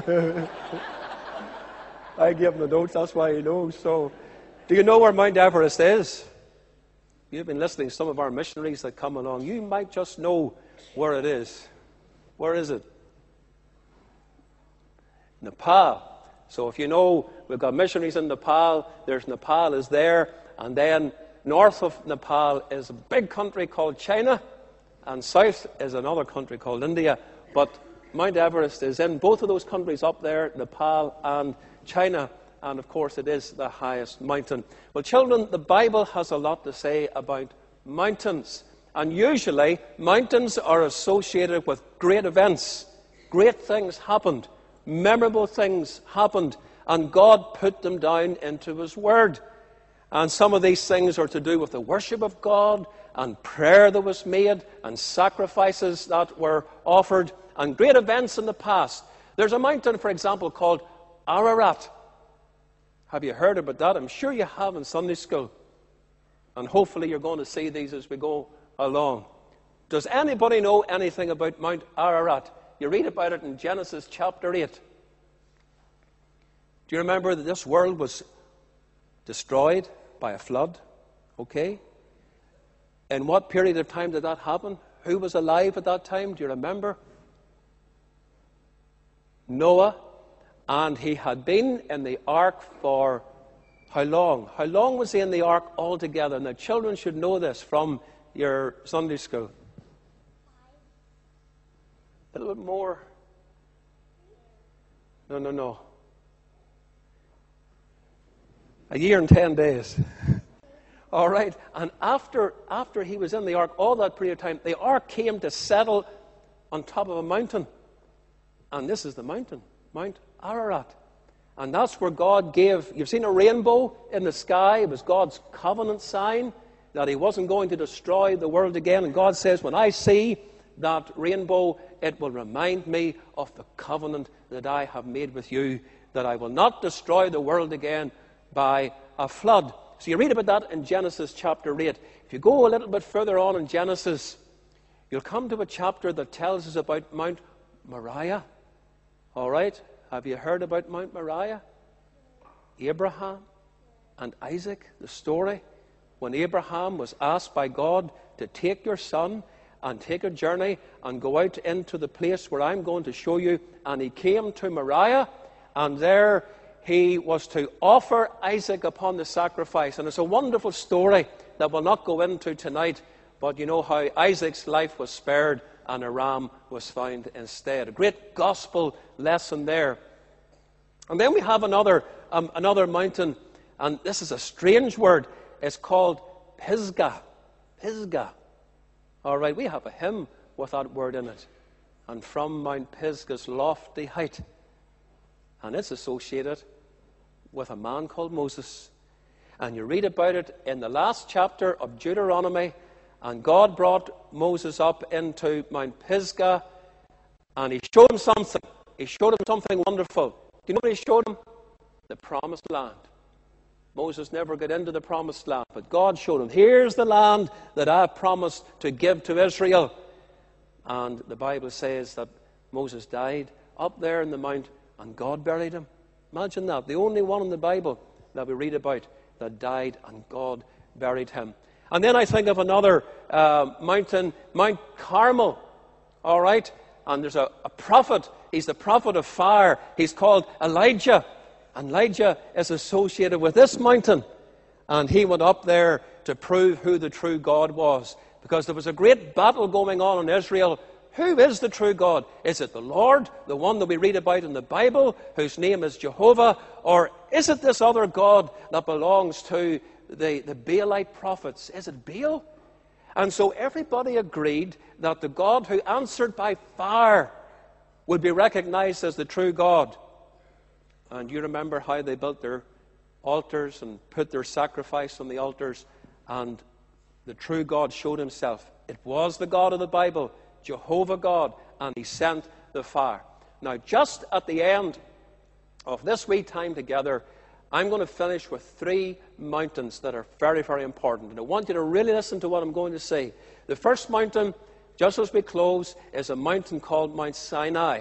I give him the notes. That's why he knows. So, do you know where Mount Everest is? You've been listening to some of our missionaries that come along. You might just know where it is. Where is it? Nepal. So if you know, we've got missionaries in Nepal. There's Nepal is there. And then north of Nepal is a big country called China. And south is another country called India. But Mount Everest is in both of those countries up there, Nepal and China. And of course, it is the highest mountain. Well, children, the Bible has a lot to say about mountains. And usually, mountains are associated with great events. Great things happened. Memorable things happened. And God put them down into His Word. And some of these things are to do with the worship of God, and prayer that was made, and sacrifices that were offered, and great events in the past. There's a mountain, for example, called Ararat. Have you heard about that? I'm sure you have in Sunday school. And hopefully you're going to see these as we go along. Does anybody know anything about Mount Ararat? You read about it in Genesis chapter eight. Do you remember that this world was destroyed by a flood? Okay. In what period of time did that happen? Who was alive at that time? Do you remember? Noah. And he had been in the ark for how long? How long was he in the ark altogether? Now, children should know this from your Sunday school. A little bit more. No, no, no. A year and ten days. All right. And after, after he was in the ark all that period of time, the ark came to settle on top of a mountain. And this is the mountain, Mount Ararat. And that's where God gave, you've seen a rainbow in the sky. It was God's covenant sign that He wasn't going to destroy the world again. And God says, when I see that rainbow, it will remind me of the covenant that I have made with you, that I will not destroy the world again by a flood. So you read about that in Genesis chapter eight. If you go a little bit further on in Genesis, you'll come to a chapter that tells us about Mount Moriah. All right? Have you heard about Mount Moriah? Abraham and Isaac, the story. when Abraham was asked by God to take your son and take a journey and go out into the place where I'm going to show you, and he came to Moriah, and there he was to offer Isaac upon the sacrifice. And it's a wonderful story that we'll not go into tonight, but you know how Isaac's life was spared and a ram was found instead. A great gospel lesson there. And then we have another, um, another mountain, and this is a strange word. It's called Pisgah. Pisgah. All right, we have a hymn with that word in it. And from Mount Pisgah's lofty height. And it's associated with a man called Moses. And you read about it in the last chapter of Deuteronomy. And God brought Moses up into Mount Pisgah, and he showed him something. He showed him something wonderful. Do you know what he showed him? The promised land. Moses never got into the promised land, but God showed him, here's the land that I promised to give to Israel. And the Bible says that Moses died up there in the mount, and God buried him. Imagine that. The only one in the Bible that we read about that died, and God buried him. And then I think of another uh, mountain, Mount Carmel. All right? And there's a, a prophet. He's the prophet of fire. He's called Elijah. And Elijah is associated with this mountain. And he went up there to prove who the true God was. Because there was a great battle going on in Israel. Who is the true God? Is it the Lord, the one that we read about in the Bible, whose name is Jehovah? Or is it this other God that belongs to the, the Baalite prophets? Is it Baal? And so everybody agreed that the God who answered by fire would be recognized as the true God. And you remember how they built their altars and put their sacrifice on the altars, and the true God showed himself. It was the God of the Bible, Jehovah God, and he sent the fire. Now, just at the end of this wee time together, I'm going to finish with three mountains that are very, very important. And I want you to really listen to what I'm going to say. The first mountain, just as we close, is a mountain called Mount Sinai.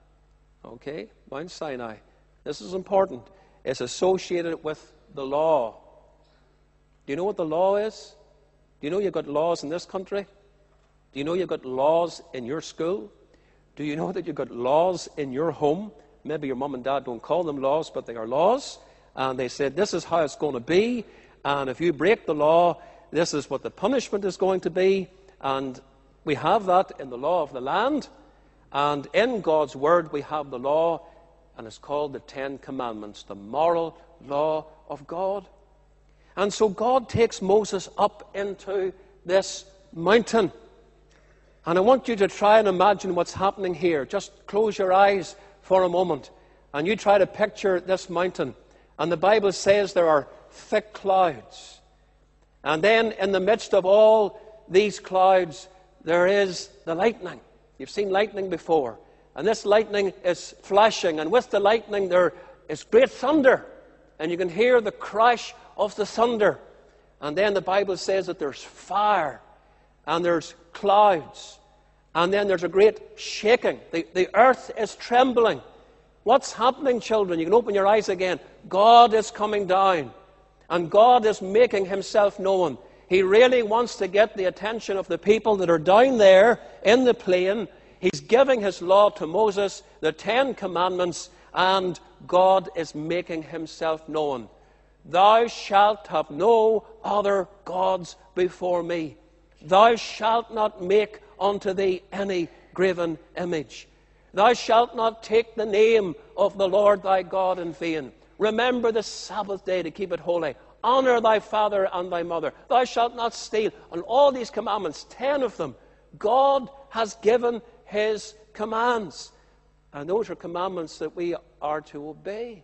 Okay? Mount Sinai. This is important. It's associated with the law. Do you know what the law is? Do you know you've got laws in this country? Do you know you've got laws in your school? Do you know that you've got laws in your home? Maybe your mum and dad don't call them laws, but they are laws. And they said, this is how it's going to be. And if you break the law, this is what the punishment is going to be. And we have that in the law of the land. And in God's Word, we have the law. And it's called the Ten Commandments, the moral law of God. And so God takes Moses up into this mountain. And I want you to try and imagine what's happening here. Just close your eyes for a moment. And you try to picture this mountain. And the Bible says there are thick clouds. And then in the midst of all these clouds, there is the lightning. You've seen lightning before. And this lightning is flashing. And with the lightning there is great thunder. And you can hear the crash of the thunder. And then the Bible says that there's fire. And there's clouds. And then there's a great shaking. The, the earth is trembling. What's happening, children? You can open your eyes again. God is coming down. And God is making himself known. He really wants to get the attention of the people that are down there in the plain. He's giving his law to Moses, the Ten Commandments, and God is making himself known. Thou shalt have no other gods before me. Thou shalt not make unto thee any graven image. Thou shalt not take the name of the Lord thy God in vain. Remember the Sabbath day to keep it holy. Honor thy father and thy mother. Thou shalt not steal. And all these commandments, ten of them, God has given his commands. And those are commandments that we are to obey.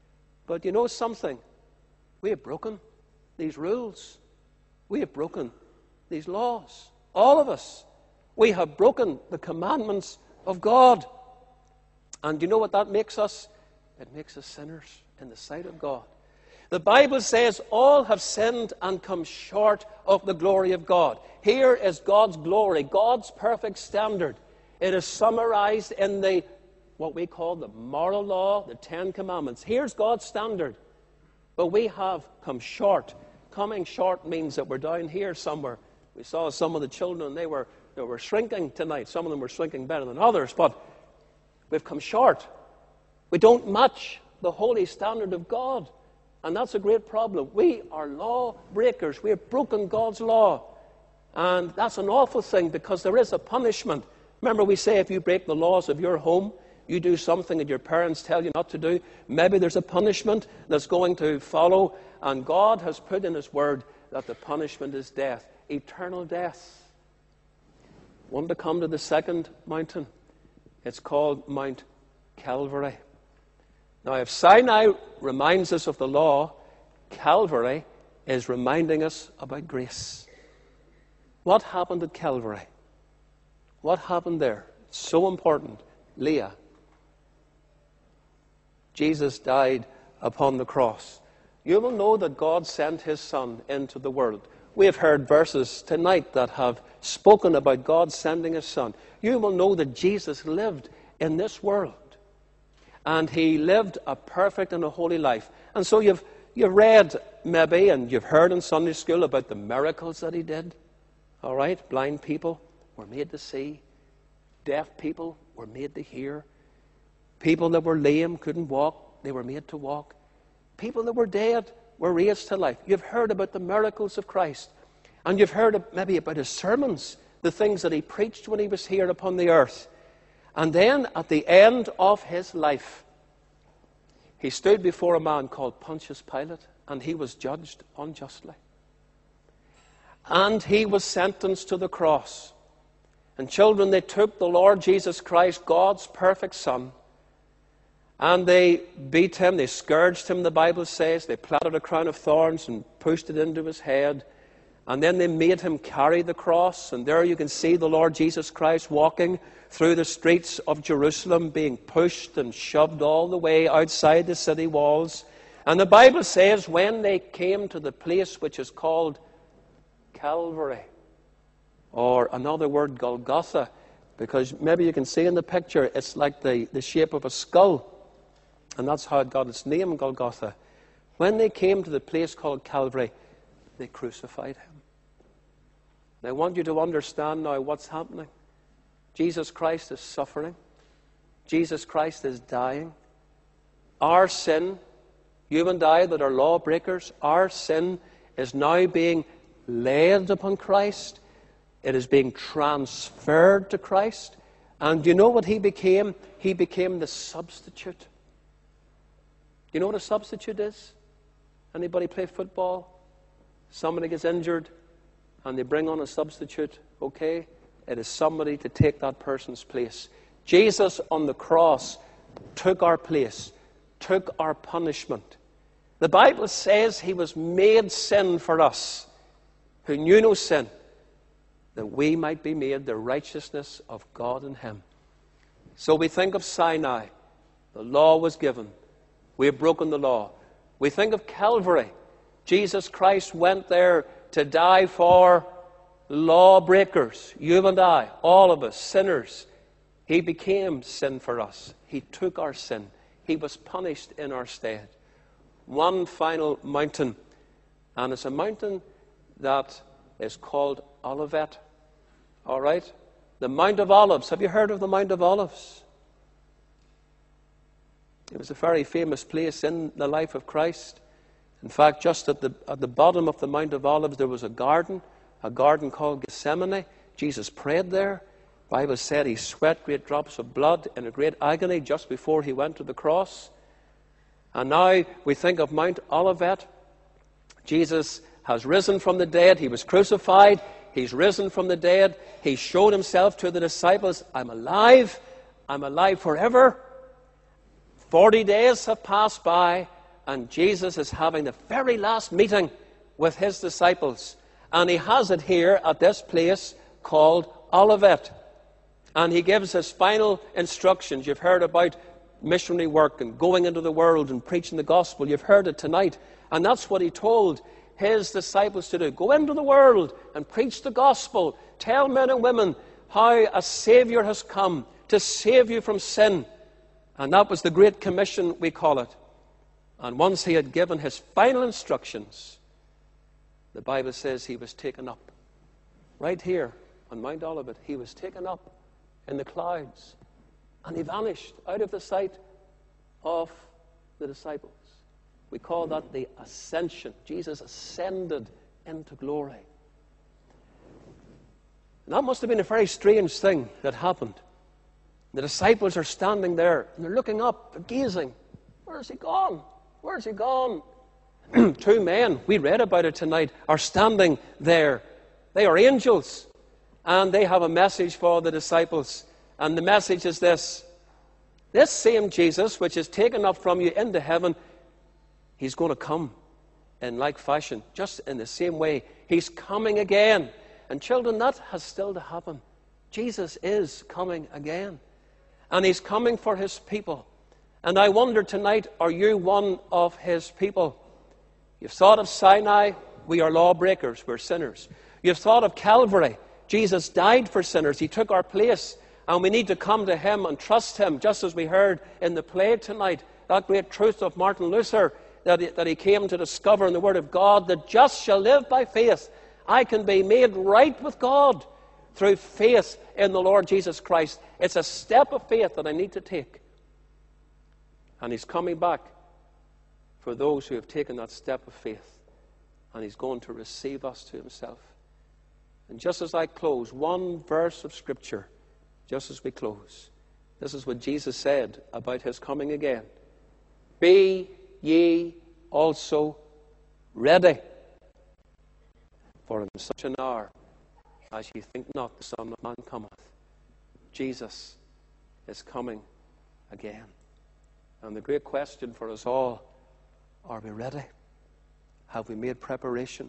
But you know something? We have broken these rules. We have broken these laws. All of us. We have broken the commandments of God. And you know what that makes us? It makes us sinners in the sight of God. The Bible says all have sinned and come short of the glory of God. Here is God's glory, God's perfect standard. It is summarized in the what we call the moral law, the Ten Commandments. Here's God's standard. But we have come short Coming short means that we're down here somewhere. We saw some of the children, they were, they were shrinking tonight. Some of them were shrinking better than others, but we've come short. We don't match the holy standard of God, and that's a great problem. We are law breakers. We have broken God's law, and that's an awful thing because there is a punishment. Remember, we say if you break the laws of your home, you do something that your parents tell you not to do, maybe there's a punishment that's going to follow, and God has put in His Word that the punishment is death, eternal death. Want to come to the second mountain? It's called Mount Calvary. Now, if Sinai reminds us of the law, Calvary is reminding us about grace. What happened at Calvary? What happened there? It's so important. Leah. Jesus died upon the cross. You will know that God sent His Son into the world. We have heard verses tonight that have spoken about God sending His Son. You will know that Jesus lived in this world. And He lived a perfect and a holy life. And so you've, you've read maybe and you've heard in Sunday school about the miracles that He did. All right? Blind people were made to see. Deaf people were made to hear. People that were lame couldn't walk. They were made to walk. People that were dead were raised to life. You've heard about the miracles of Christ. And you've heard maybe about His sermons, the things that He preached when He was here upon the earth. And then at the end of His life, He stood before a man called Pontius Pilate, and He was judged unjustly. And He was sentenced to the cross. And children, they took the Lord Jesus Christ, God's perfect Son, and they beat Him, they scourged Him, the Bible says. They plaited a crown of thorns and pushed it into His head. And then they made Him carry the cross. And there you can see the Lord Jesus Christ walking through the streets of Jerusalem, being pushed and shoved all the way outside the city walls. And the Bible says when they came to the place which is called Calvary, or another word, Golgotha, because maybe you can see in the picture, it's like the, the shape of a skull. And that's how it got its name, Golgotha. When they came to the place called Calvary, they crucified Him. And I want you to understand now what's happening. Jesus Christ is suffering. Jesus Christ is dying. Our sin, you and I that are lawbreakers, our sin is now being laid upon Christ. It is being transferred to Christ. And you know what He became? He became the substitute. You know what a substitute is? Anybody play football? Somebody gets injured and they bring on a substitute, okay? It is somebody to take that person's place. Jesus on the cross took our place, took our punishment. The Bible says He was made sin for us, who knew no sin, that we might be made the righteousness of God in Him. So we think of Sinai. The law was given. We have broken the law. We think of Calvary. Jesus Christ went there to die for lawbreakers, you and I, all of us, sinners. He became sin for us. He took our sin. He was punished in our stead. One final mountain, and it's a mountain that is called Olivet. All right? The Mount of Olives. Have you heard of the Mount of Olives? It was a very famous place in the life of Christ. In fact, just at the, at the bottom of the Mount of Olives, there was a garden, a garden called Gethsemane. Jesus prayed there. The Bible said He sweat great drops of blood in a great agony just before He went to the cross. And now we think of Mount Olivet. Jesus has risen from the dead. He was crucified. He's risen from the dead. He showed Himself to the disciples. I'm alive. I'm alive forever. Forty days have passed by, and Jesus is having the very last meeting with His disciples. And He has it here at this place called Olivet. And He gives His final instructions. You've heard about missionary work and going into the world and preaching the gospel. You've heard it tonight. And that's what He told His disciples to do. Go into the world and preach the gospel. Tell men and women how a Savior has come to save you from sin. And that was the Great Commission, we call it. And once He had given His final instructions, The Bible says he was taken up. Right here on Mount Olivet, he was taken up in the clouds, and he vanished out of the sight of the disciples. We call that the ascension. Jesus ascended into glory. And that must have been a very strange thing that happened. The disciples are standing there, and they're looking up, they're gazing. Where's he gone? Where's he gone? Two men, we read about it tonight, are standing there. They are angels, and they have a message for the disciples. And the message is this: this same Jesus, which is taken up from you into heaven, he's going to come in like fashion, just in the same way. He's coming again. And children, that has still to happen. Jesus is coming again. And he's coming for his people. And I wonder tonight, are you one of his people? You've thought of Sinai, we are lawbreakers, we're sinners. You've thought of Calvary, Jesus died for sinners, he took our place, and we need to come to him and trust him, just as we heard in the play tonight, that great truth of Martin Luther that he, that he came to discover in the Word of God, the just shall live by faith. I can be made right with God through faith in the Lord Jesus Christ. It's a step of faith that I need to take. And he's coming back for those who have taken that step of faith. And he's going to receive us to himself. And just as I close, one verse of Scripture, just as we close. This is what Jesus said about his coming again. Be ye also ready, for in such an hour as ye think not, the Son of Man cometh. Jesus is coming again. And the great question for us all, are we ready? Have we made preparation?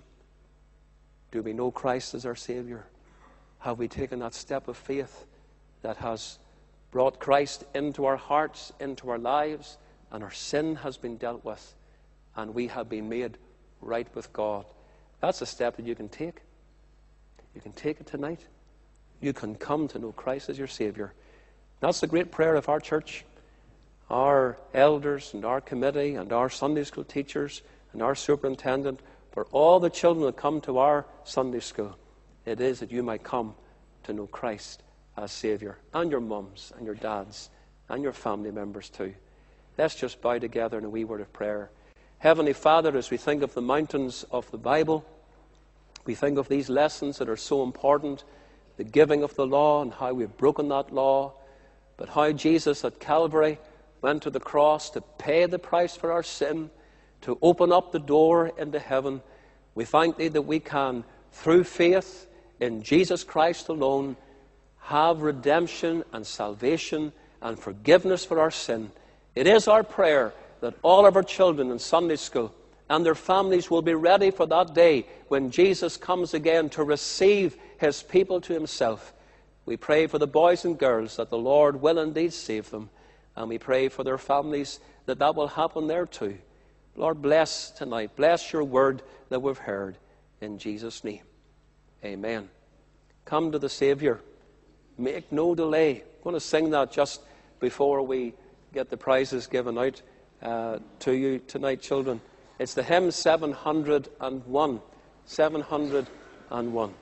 Do we know Christ as our Savior? Have we taken that step of faith that has brought Christ into our hearts, into our lives, and our sin has been dealt with, and we have been made right with God? That's a step that you can take. You can take it tonight. You can come to know Christ as your Savior. That's the great prayer of our church. Our elders and our committee and our Sunday school teachers and our superintendent, for all the children that come to our Sunday school, it is that you might come to know Christ as Savior, and your mums and your dads and your family members too. Let's just bow together in a wee word of prayer. Heavenly Father, as we think of the mountains of the Bible, we think of these lessons that are so important, the giving of the law and how we've broken that law, but how Jesus at Calvary went to the cross to pay the price for our sin, to open up the door into heaven. We thank thee that we can, through faith in Jesus Christ alone, have redemption and salvation and forgiveness for our sin. It is our prayer that all of our children in Sunday school and their families will be ready for that day when Jesus comes again to receive his people to himself. We pray for the boys and girls that the Lord will indeed save them. And we pray for their families that that will happen there too. Lord, bless tonight. Bless your word that we've heard. In Jesus' name. Amen. Come to the Savior. Make no delay. I'm going to sing that just before we get the prizes given out uh, to you tonight, children. It's the hymn seven hundred and one. seven hundred and one.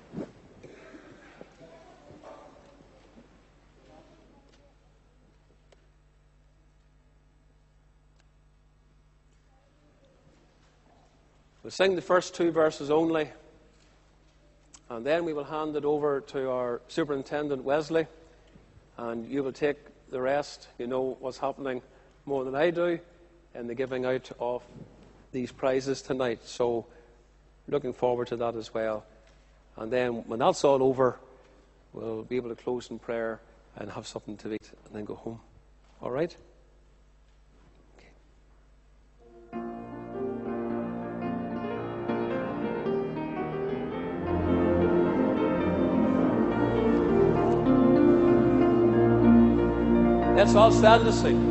We'll sing the first two verses only, and then we will hand it over to our Superintendent Wesley, and you will take the rest. You know what's happening more than I do in the giving out of these prizes tonight, so looking forward to that as well. And then when that's all over, we'll be able to close in prayer and have something to eat and then go home. All right? Let's all stand to sing.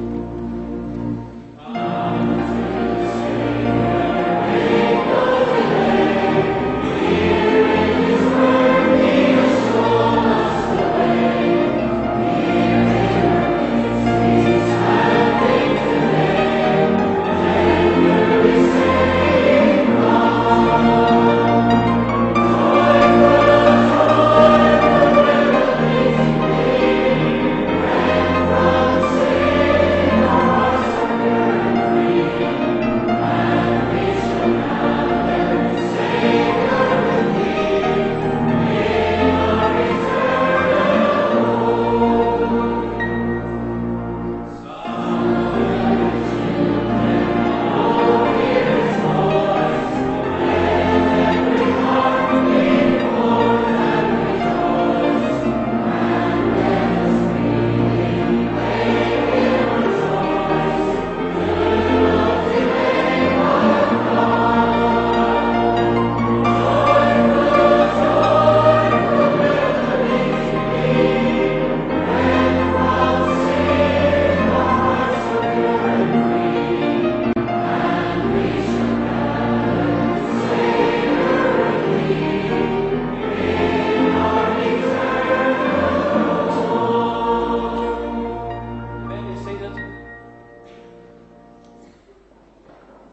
Thank you.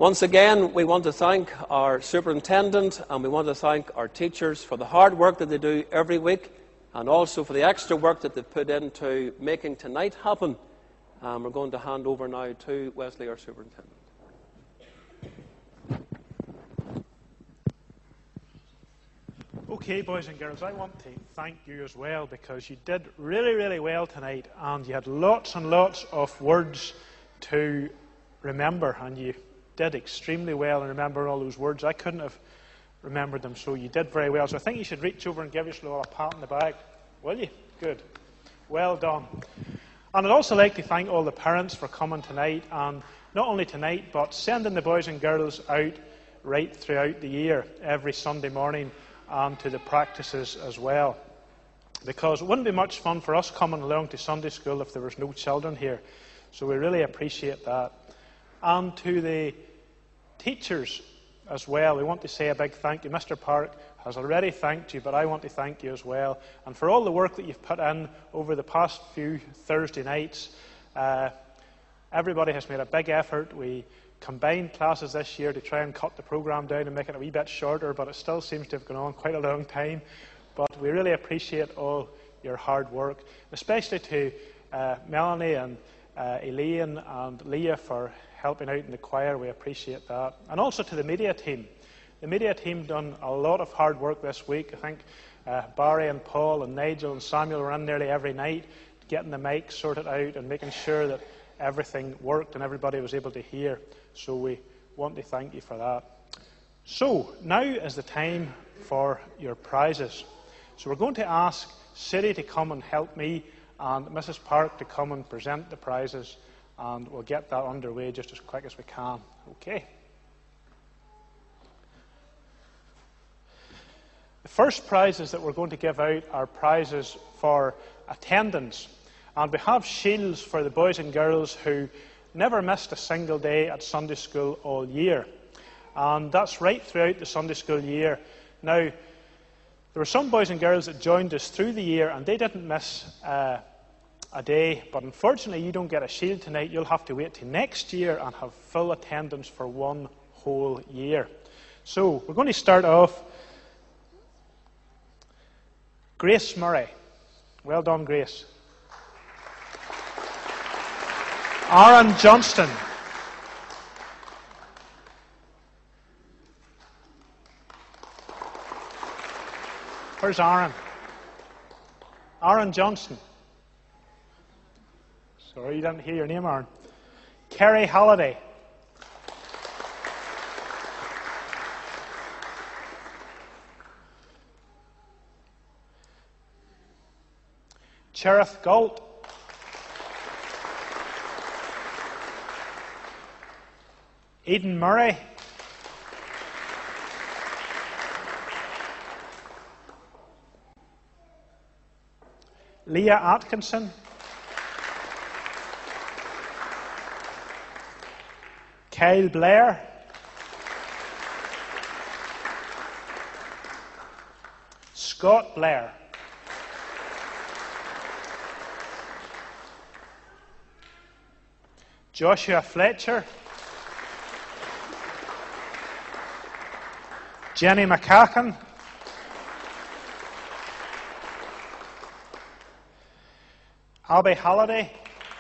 Once again, we want to thank our superintendent and we want to thank our teachers for the hard work that they do every week and also for the extra work that they've put into making tonight happen. Um, we're going to hand over now to Wesley, our superintendent. Okay, boys and girls, I want to thank you as well because you did really, really well tonight and you had lots and lots of words to remember and you did extremely well in remembering all those words. I couldn't have remembered them, so you did very well. So I think you should reach over and give yourself all a pat on the back. Will you? Good. Well done. And I'd also like to thank all the parents for coming tonight, and not only tonight, but sending the boys and girls out right throughout the year, every Sunday morning, and to the practices as well. Because it wouldn't be much fun for us coming along to Sunday school if there was no children here. So we really appreciate that. And to the teachers as well, we want to say a big thank you. Mister Park has already thanked you, but I want to thank you as well. And for all the work that you've put in over the past few Thursday nights, uh, everybody has made a big effort. We combined classes this year to try and cut the programme down and make it a wee bit shorter, but it still seems to have gone on quite a long time. But we really appreciate all your hard work, especially to uh, Melanie and uh, Elaine and Leah for helping out in the choir. We appreciate that. And also to the media team. The media team done a lot of hard work this week. I think uh, Barry and Paul and Nigel and Samuel were in nearly every night getting the mic sorted out and making sure that everything worked and everybody was able to hear. So we want to thank you for that. So now is the time for your prizes. So we're going to ask City to come and help me and Missus Park to come and present the prizes, and we'll get that underway just as quick as we can. Okay. The first prizes that we're going to give out are prizes for attendance. And we have shields for the boys and girls who never missed a single day at Sunday school all year. And that's right throughout the Sunday school year. Now, there were some boys and girls that joined us through the year and they didn't miss uh, a day. But unfortunately, you don't get a shield tonight. You'll have to wait till next year and have full attendance for one whole year. So, we're going to start off. Grace Murray. Well done, Grace. Aaron Johnston. Where's Aaron? Aaron Johnston. Sorry, you didn't hear your name, Aaron. Kerry Halliday. Cherith Galt. Eden Murray. Leah Atkinson. Kyle Blair. Scott Blair. Joshua Fletcher. Jenny McCacken. Abby Halliday.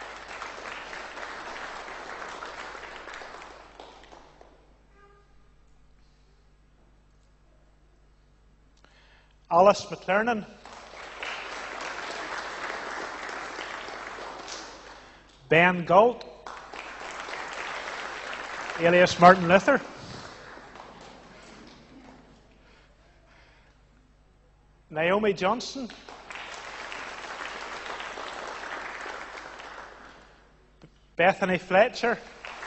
Alice McLernan. Ben Galt. Elias Martin Luther. Naomi Johnson. Bethany Fletcher.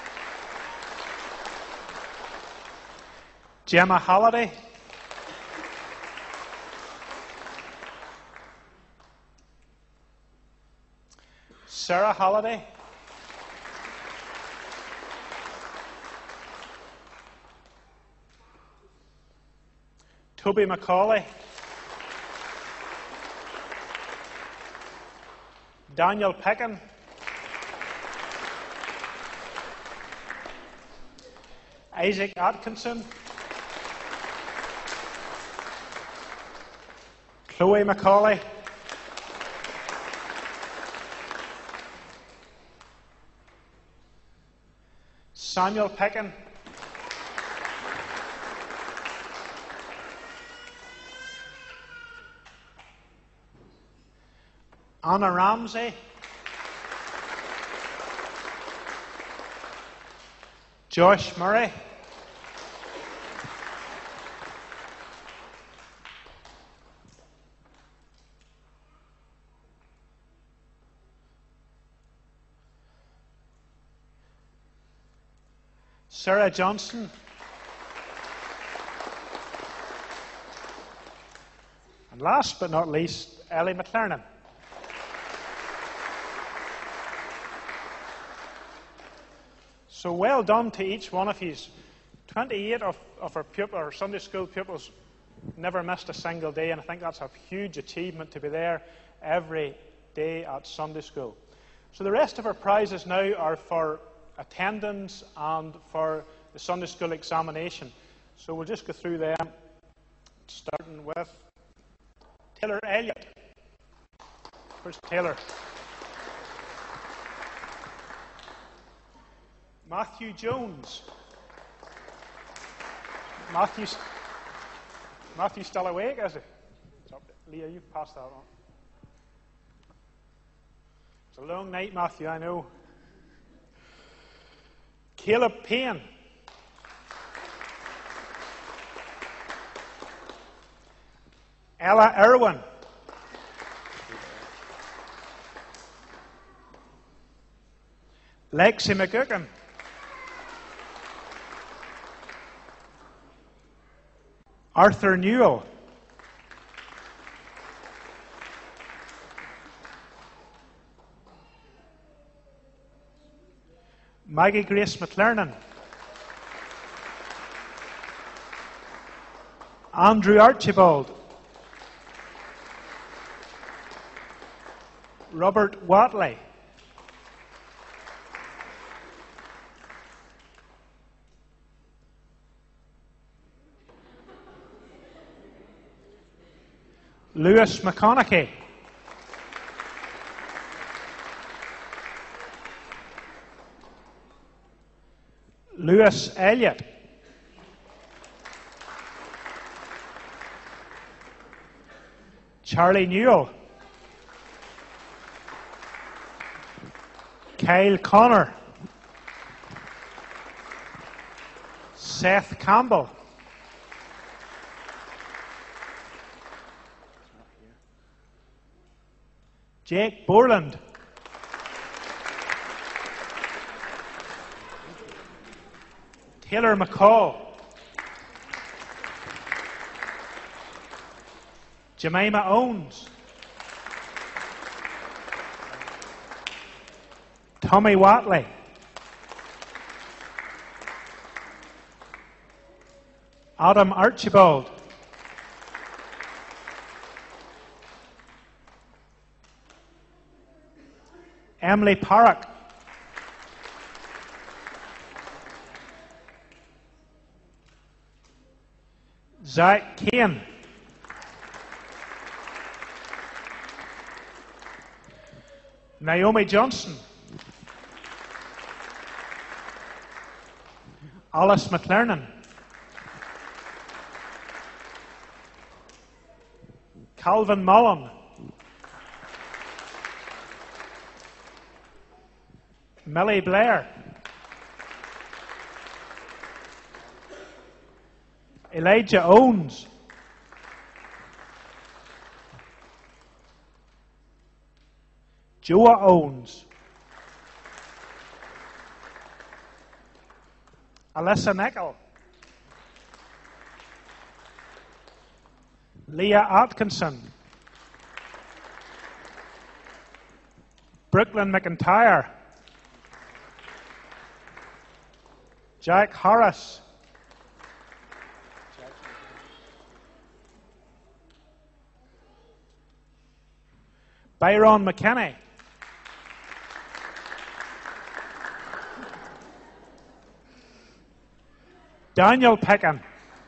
Gemma Halliday. Sarah Halliday. Toby McCauley. Daniel Peckin. Isaac Atkinson, Chloe Macaulay, Samuel Peckin, Anna Ramsey, Josh Murray, Sarah Johnson, and last but not least, Ellie McLernan. So well done to each one of you. twenty-eight of, of our, pupil, our Sunday school pupils never missed a single day, and I think that's a huge achievement to be there every day at Sunday school. So the rest of our prizes now are for attendance and for the Sunday school examination. So we'll just go through them, starting with Taylor Elliott. Where's Taylor? Matthew Jones. Matthew's, Matthew's still awake, is he? It's up there. Leah, you pass that on. It's a long night, Matthew, I know. Caleb Payne. Ella Irwin. Lexi McGuckin. Arthur Newell. Maggie Grace McLernan. Andrew Archibald. Robert Watley. Lewis McConaughey. Lewis Elliott. Charlie Newell. Kyle Connor. Seth Campbell. Jake Borland. Taylor McCall. Jemima Owens. Tommy Watley. Adam Archibald. Emily Parrock. Zach Kane. Naomi Johnson. Alice McLernan. Calvin Mullen. Millie Blair. Elijah Owens. Joa Owens. Alyssa Nickel. Leah Atkinson. Brooklyn McIntyre. Jack Harris. Byron McKinney. Daniel Pickin,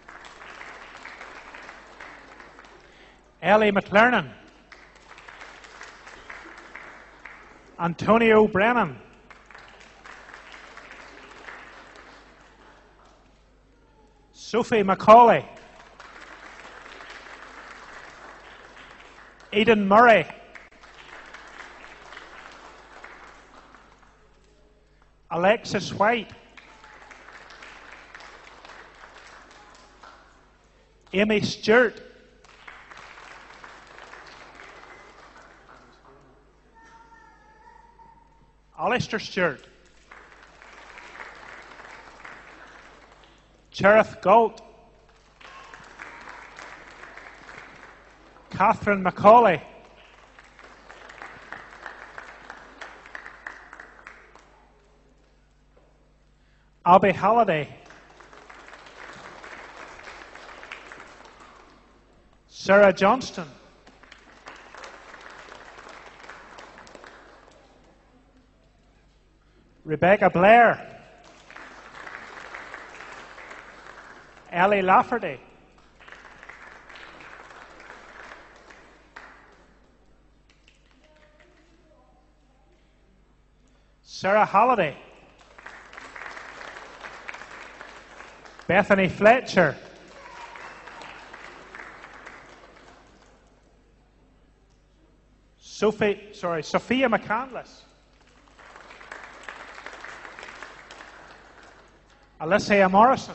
Ellie McLernan, Antonio Brennan, Sophie Macaulay, Eden Murray, Alexis White, Amy Stewart, Alistair Stewart, Cherith Galt, Catherine Macaulay, Abby Halliday, Sarah Johnston, Rebecca Blair, Ellie Lafferty, Sarah Halliday, Bethany Fletcher, Sophie, sorry, Sophia McCandless, Alicia Morrison,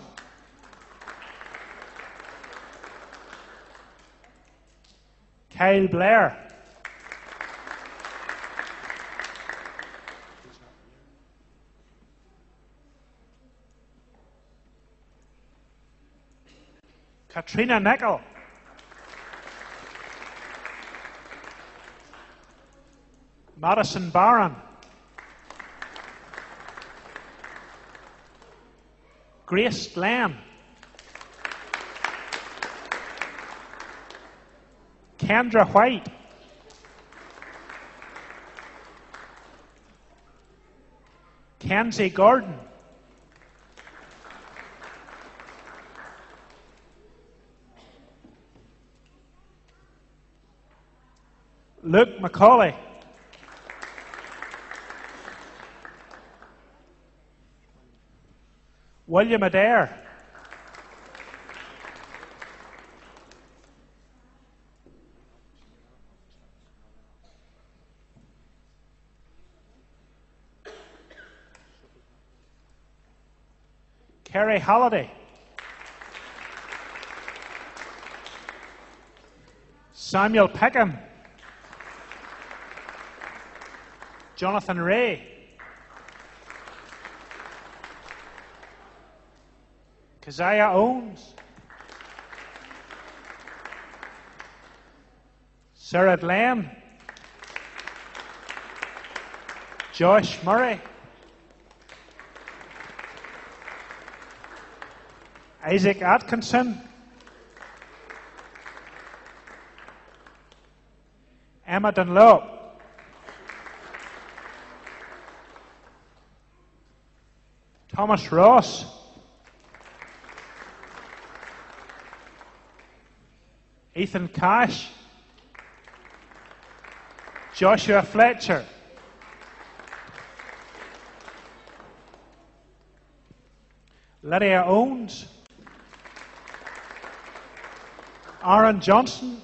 Kyle Blair, Katrina Nickel, Madison Barron, Grace Glenn, Kendra White, Kenzie Gordon, Luke Macaulay, William Adair, Kerry Halliday, Samuel Peckham, Jonathan Ray, Keziah Owens, Sarah Glenn, Josh Murray, Isaac Atkinson, Emma Dunlop, Thomas Ross, Ethan Cash, Joshua Fletcher, Lydia Owens, Aaron Johnson,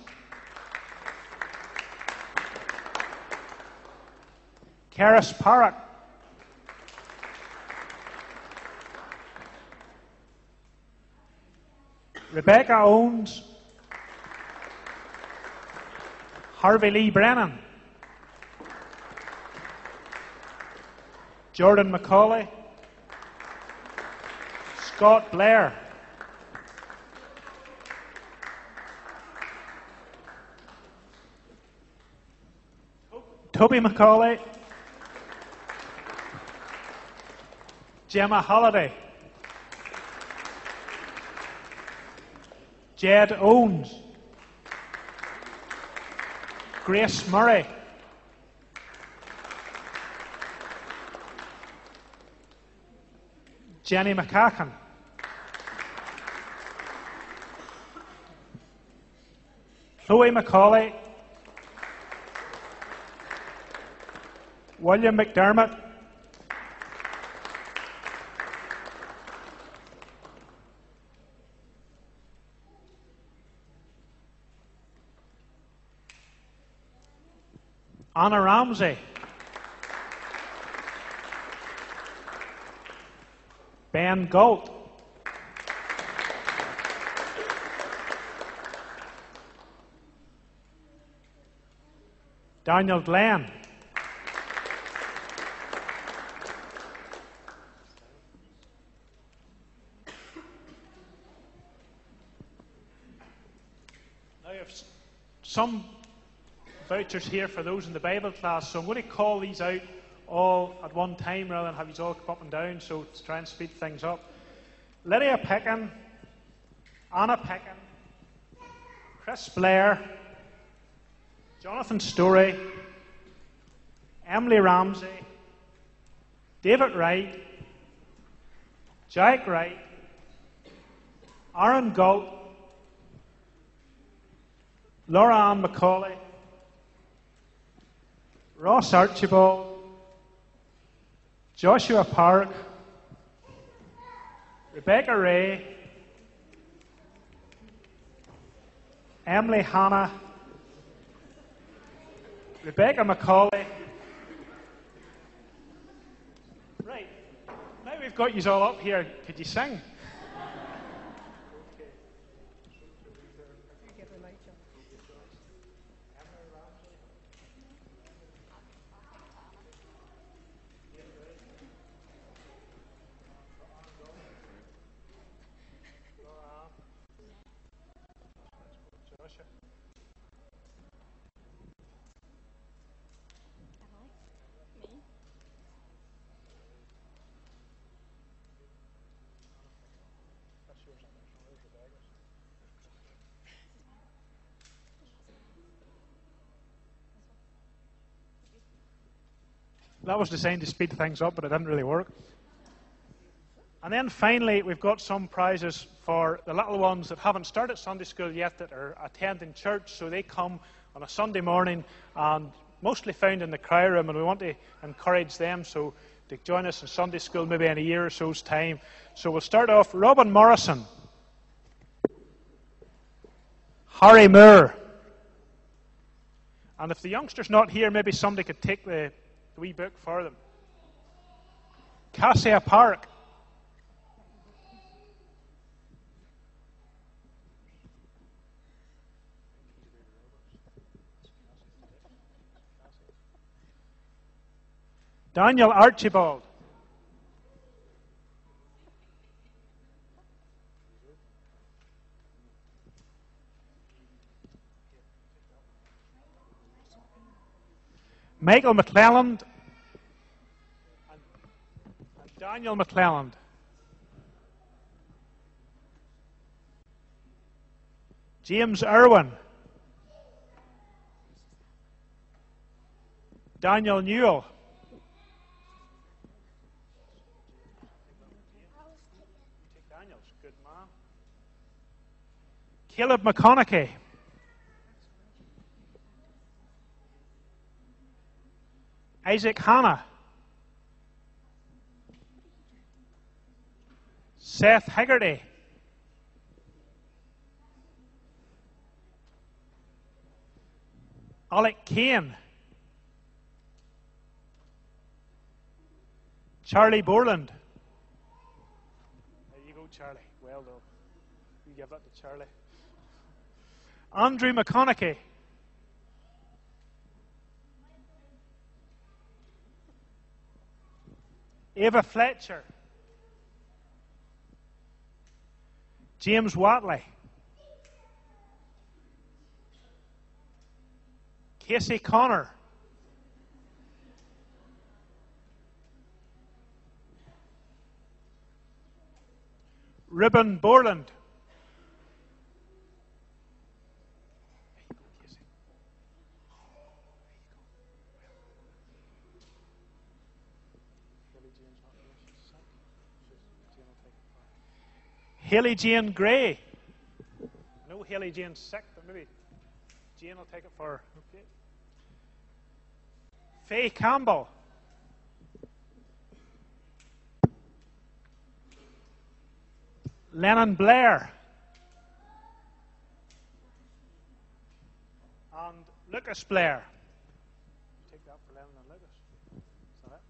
Karis Parrott, Rebecca Owens, Harvey Lee Brennan, Jordan McCauley, Scott Blair, Toby McCauley, Gemma Holliday, Jed Owens, Grace Murray, Jenny McCacken, Chloe Macaulay, William McDermott, Anna Ramsey, Ben Galt, Daniel Glenn, now you have some vouchers here for those in the Bible class, so I'm going to call these out all at one time rather than have you all come up and down, so to try and speed things up. Lydia Pickin, Anna Pickin, Chris Blair, Jonathan Story, Emily Ramsey, David Wright, Jack Wright, Aaron Galt, Laura Ann Macaulay, Ross Archibald, Joshua Park, Rebecca Ray, Emily Hanna, Rebecca Macaulay. Right, now we've got you all up here, could you sing? That was designed to speed things up, but it didn't really work. And then finally, we've got some prizes for the little ones that haven't started Sunday school yet, that are attending church. So they come on a Sunday morning and mostly found in the cry room, and we want to encourage them so to join us in Sunday school maybe in a year or so's time. So we'll start off Robin Morrison, Harry Moore, and if the youngster's not here, maybe somebody could take the the wee book for them. Cassia Park, Daniel Archibald, Michael McClelland, and, and Daniel McClelland. James Irwin, Daniel Newell, Daniel's a good man. Caleb McConaughey, Isaac Hanna, Seth Haggerty, Alec Kane, Charlie Borland. There you go, Charlie. Well done. You give that to Charlie. Andrew McConaughey. Ava Fletcher, James Watley, Casey Connor, Ribbon Borland, Haley Jane Gray. I know Haley Jane's sick, but maybe Jane will take it for her. Okay. Faye Campbell. Lennon Blair. And Lucas Blair. Take that for Lennon and Lucas. Is that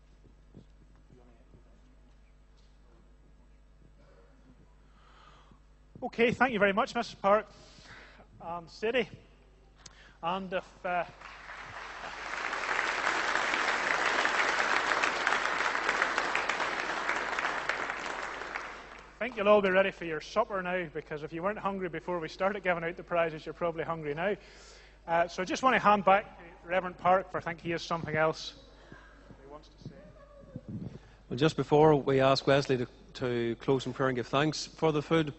it? Okay, thank you very much, Missus Park and City. And if uh, I think you'll all be ready for your supper now, because if you weren't hungry before we started giving out the prizes, you're probably hungry now. Uh, so I just want to hand back to Reverend Park, for I think he has something else he wants to say. Well, just before we ask Wesley to, to close in prayer and give thanks for the food,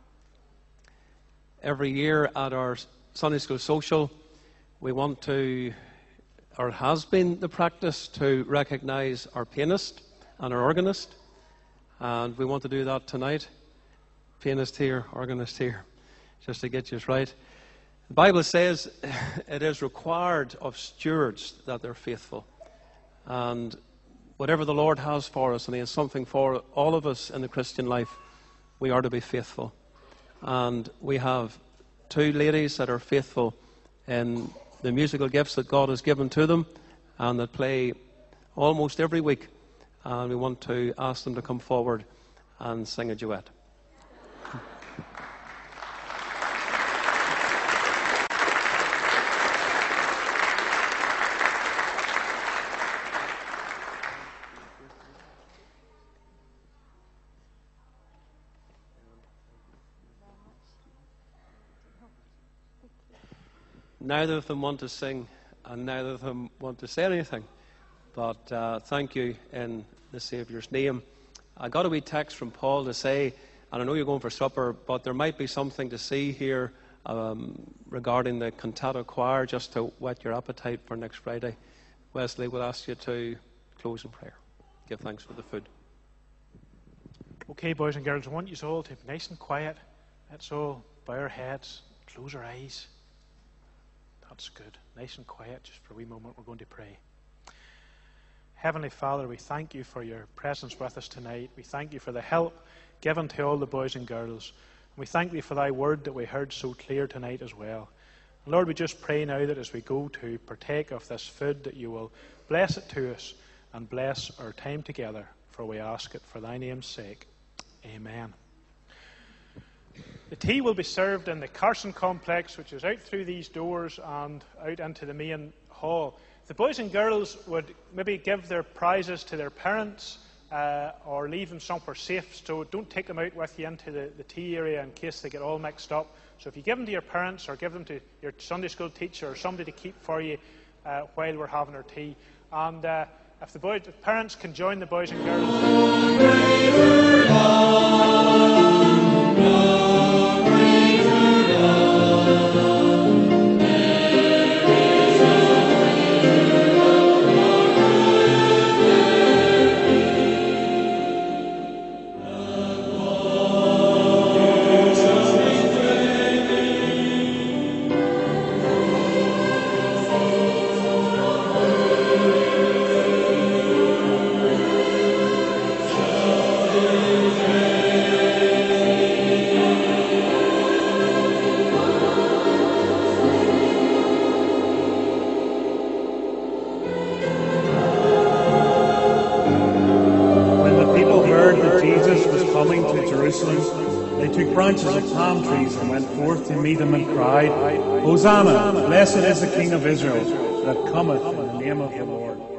every year at our Sunday School Social, we want to, or it has been the practice, to recognise our pianist and our organist. And we want to do that tonight. Pianist here, organist here, just to get you right. The Bible says it is required of stewards that they're faithful. And whatever the Lord has for us, and He has something for all of us in the Christian life, we are to be faithful. And we have two ladies that are faithful in the musical gifts that God has given to them, and that play almost every week. And we want to ask them to come forward and sing a duet. Neither of them want to sing, and neither of them want to say anything. But uh, thank you in the Saviour's name. I got a wee text from Paul to say, and I know you're going for supper, but there might be something to see here um, regarding the cantata choir, just to whet your appetite for next Friday. Wesley will ask you to close in prayer. Give thanks for the food. Okay, boys and girls, I want you all to be nice and quiet. Let's all bow our heads, close our eyes. That's good. Nice and quiet, just for a wee moment. We're going to pray. Heavenly Father, we thank you for your presence with us tonight. We thank you for the help given to all the boys and girls. And we thank you for thy word that we heard so clear tonight as well. And Lord, we just pray now that as we go to partake of this food, that you will bless it to us and bless our time together, for we ask it for thy name's sake. Amen. The tea will be served in the Carson complex, which is out through these doors and out into the main hall. The boys and girls would maybe give their prizes to their parents uh, or leave them somewhere safe, so don't take them out with you into the, the tea area in case they get all mixed up. So if you give them to your parents or give them to your Sunday school teacher or somebody to keep for you uh, while we're having our tea. And uh, if the boys, if parents can join the boys and girls. Branches of palm trees and went forth to meet him and cried, Hosanna, blessed is the King of Israel that cometh in the name of the Lord.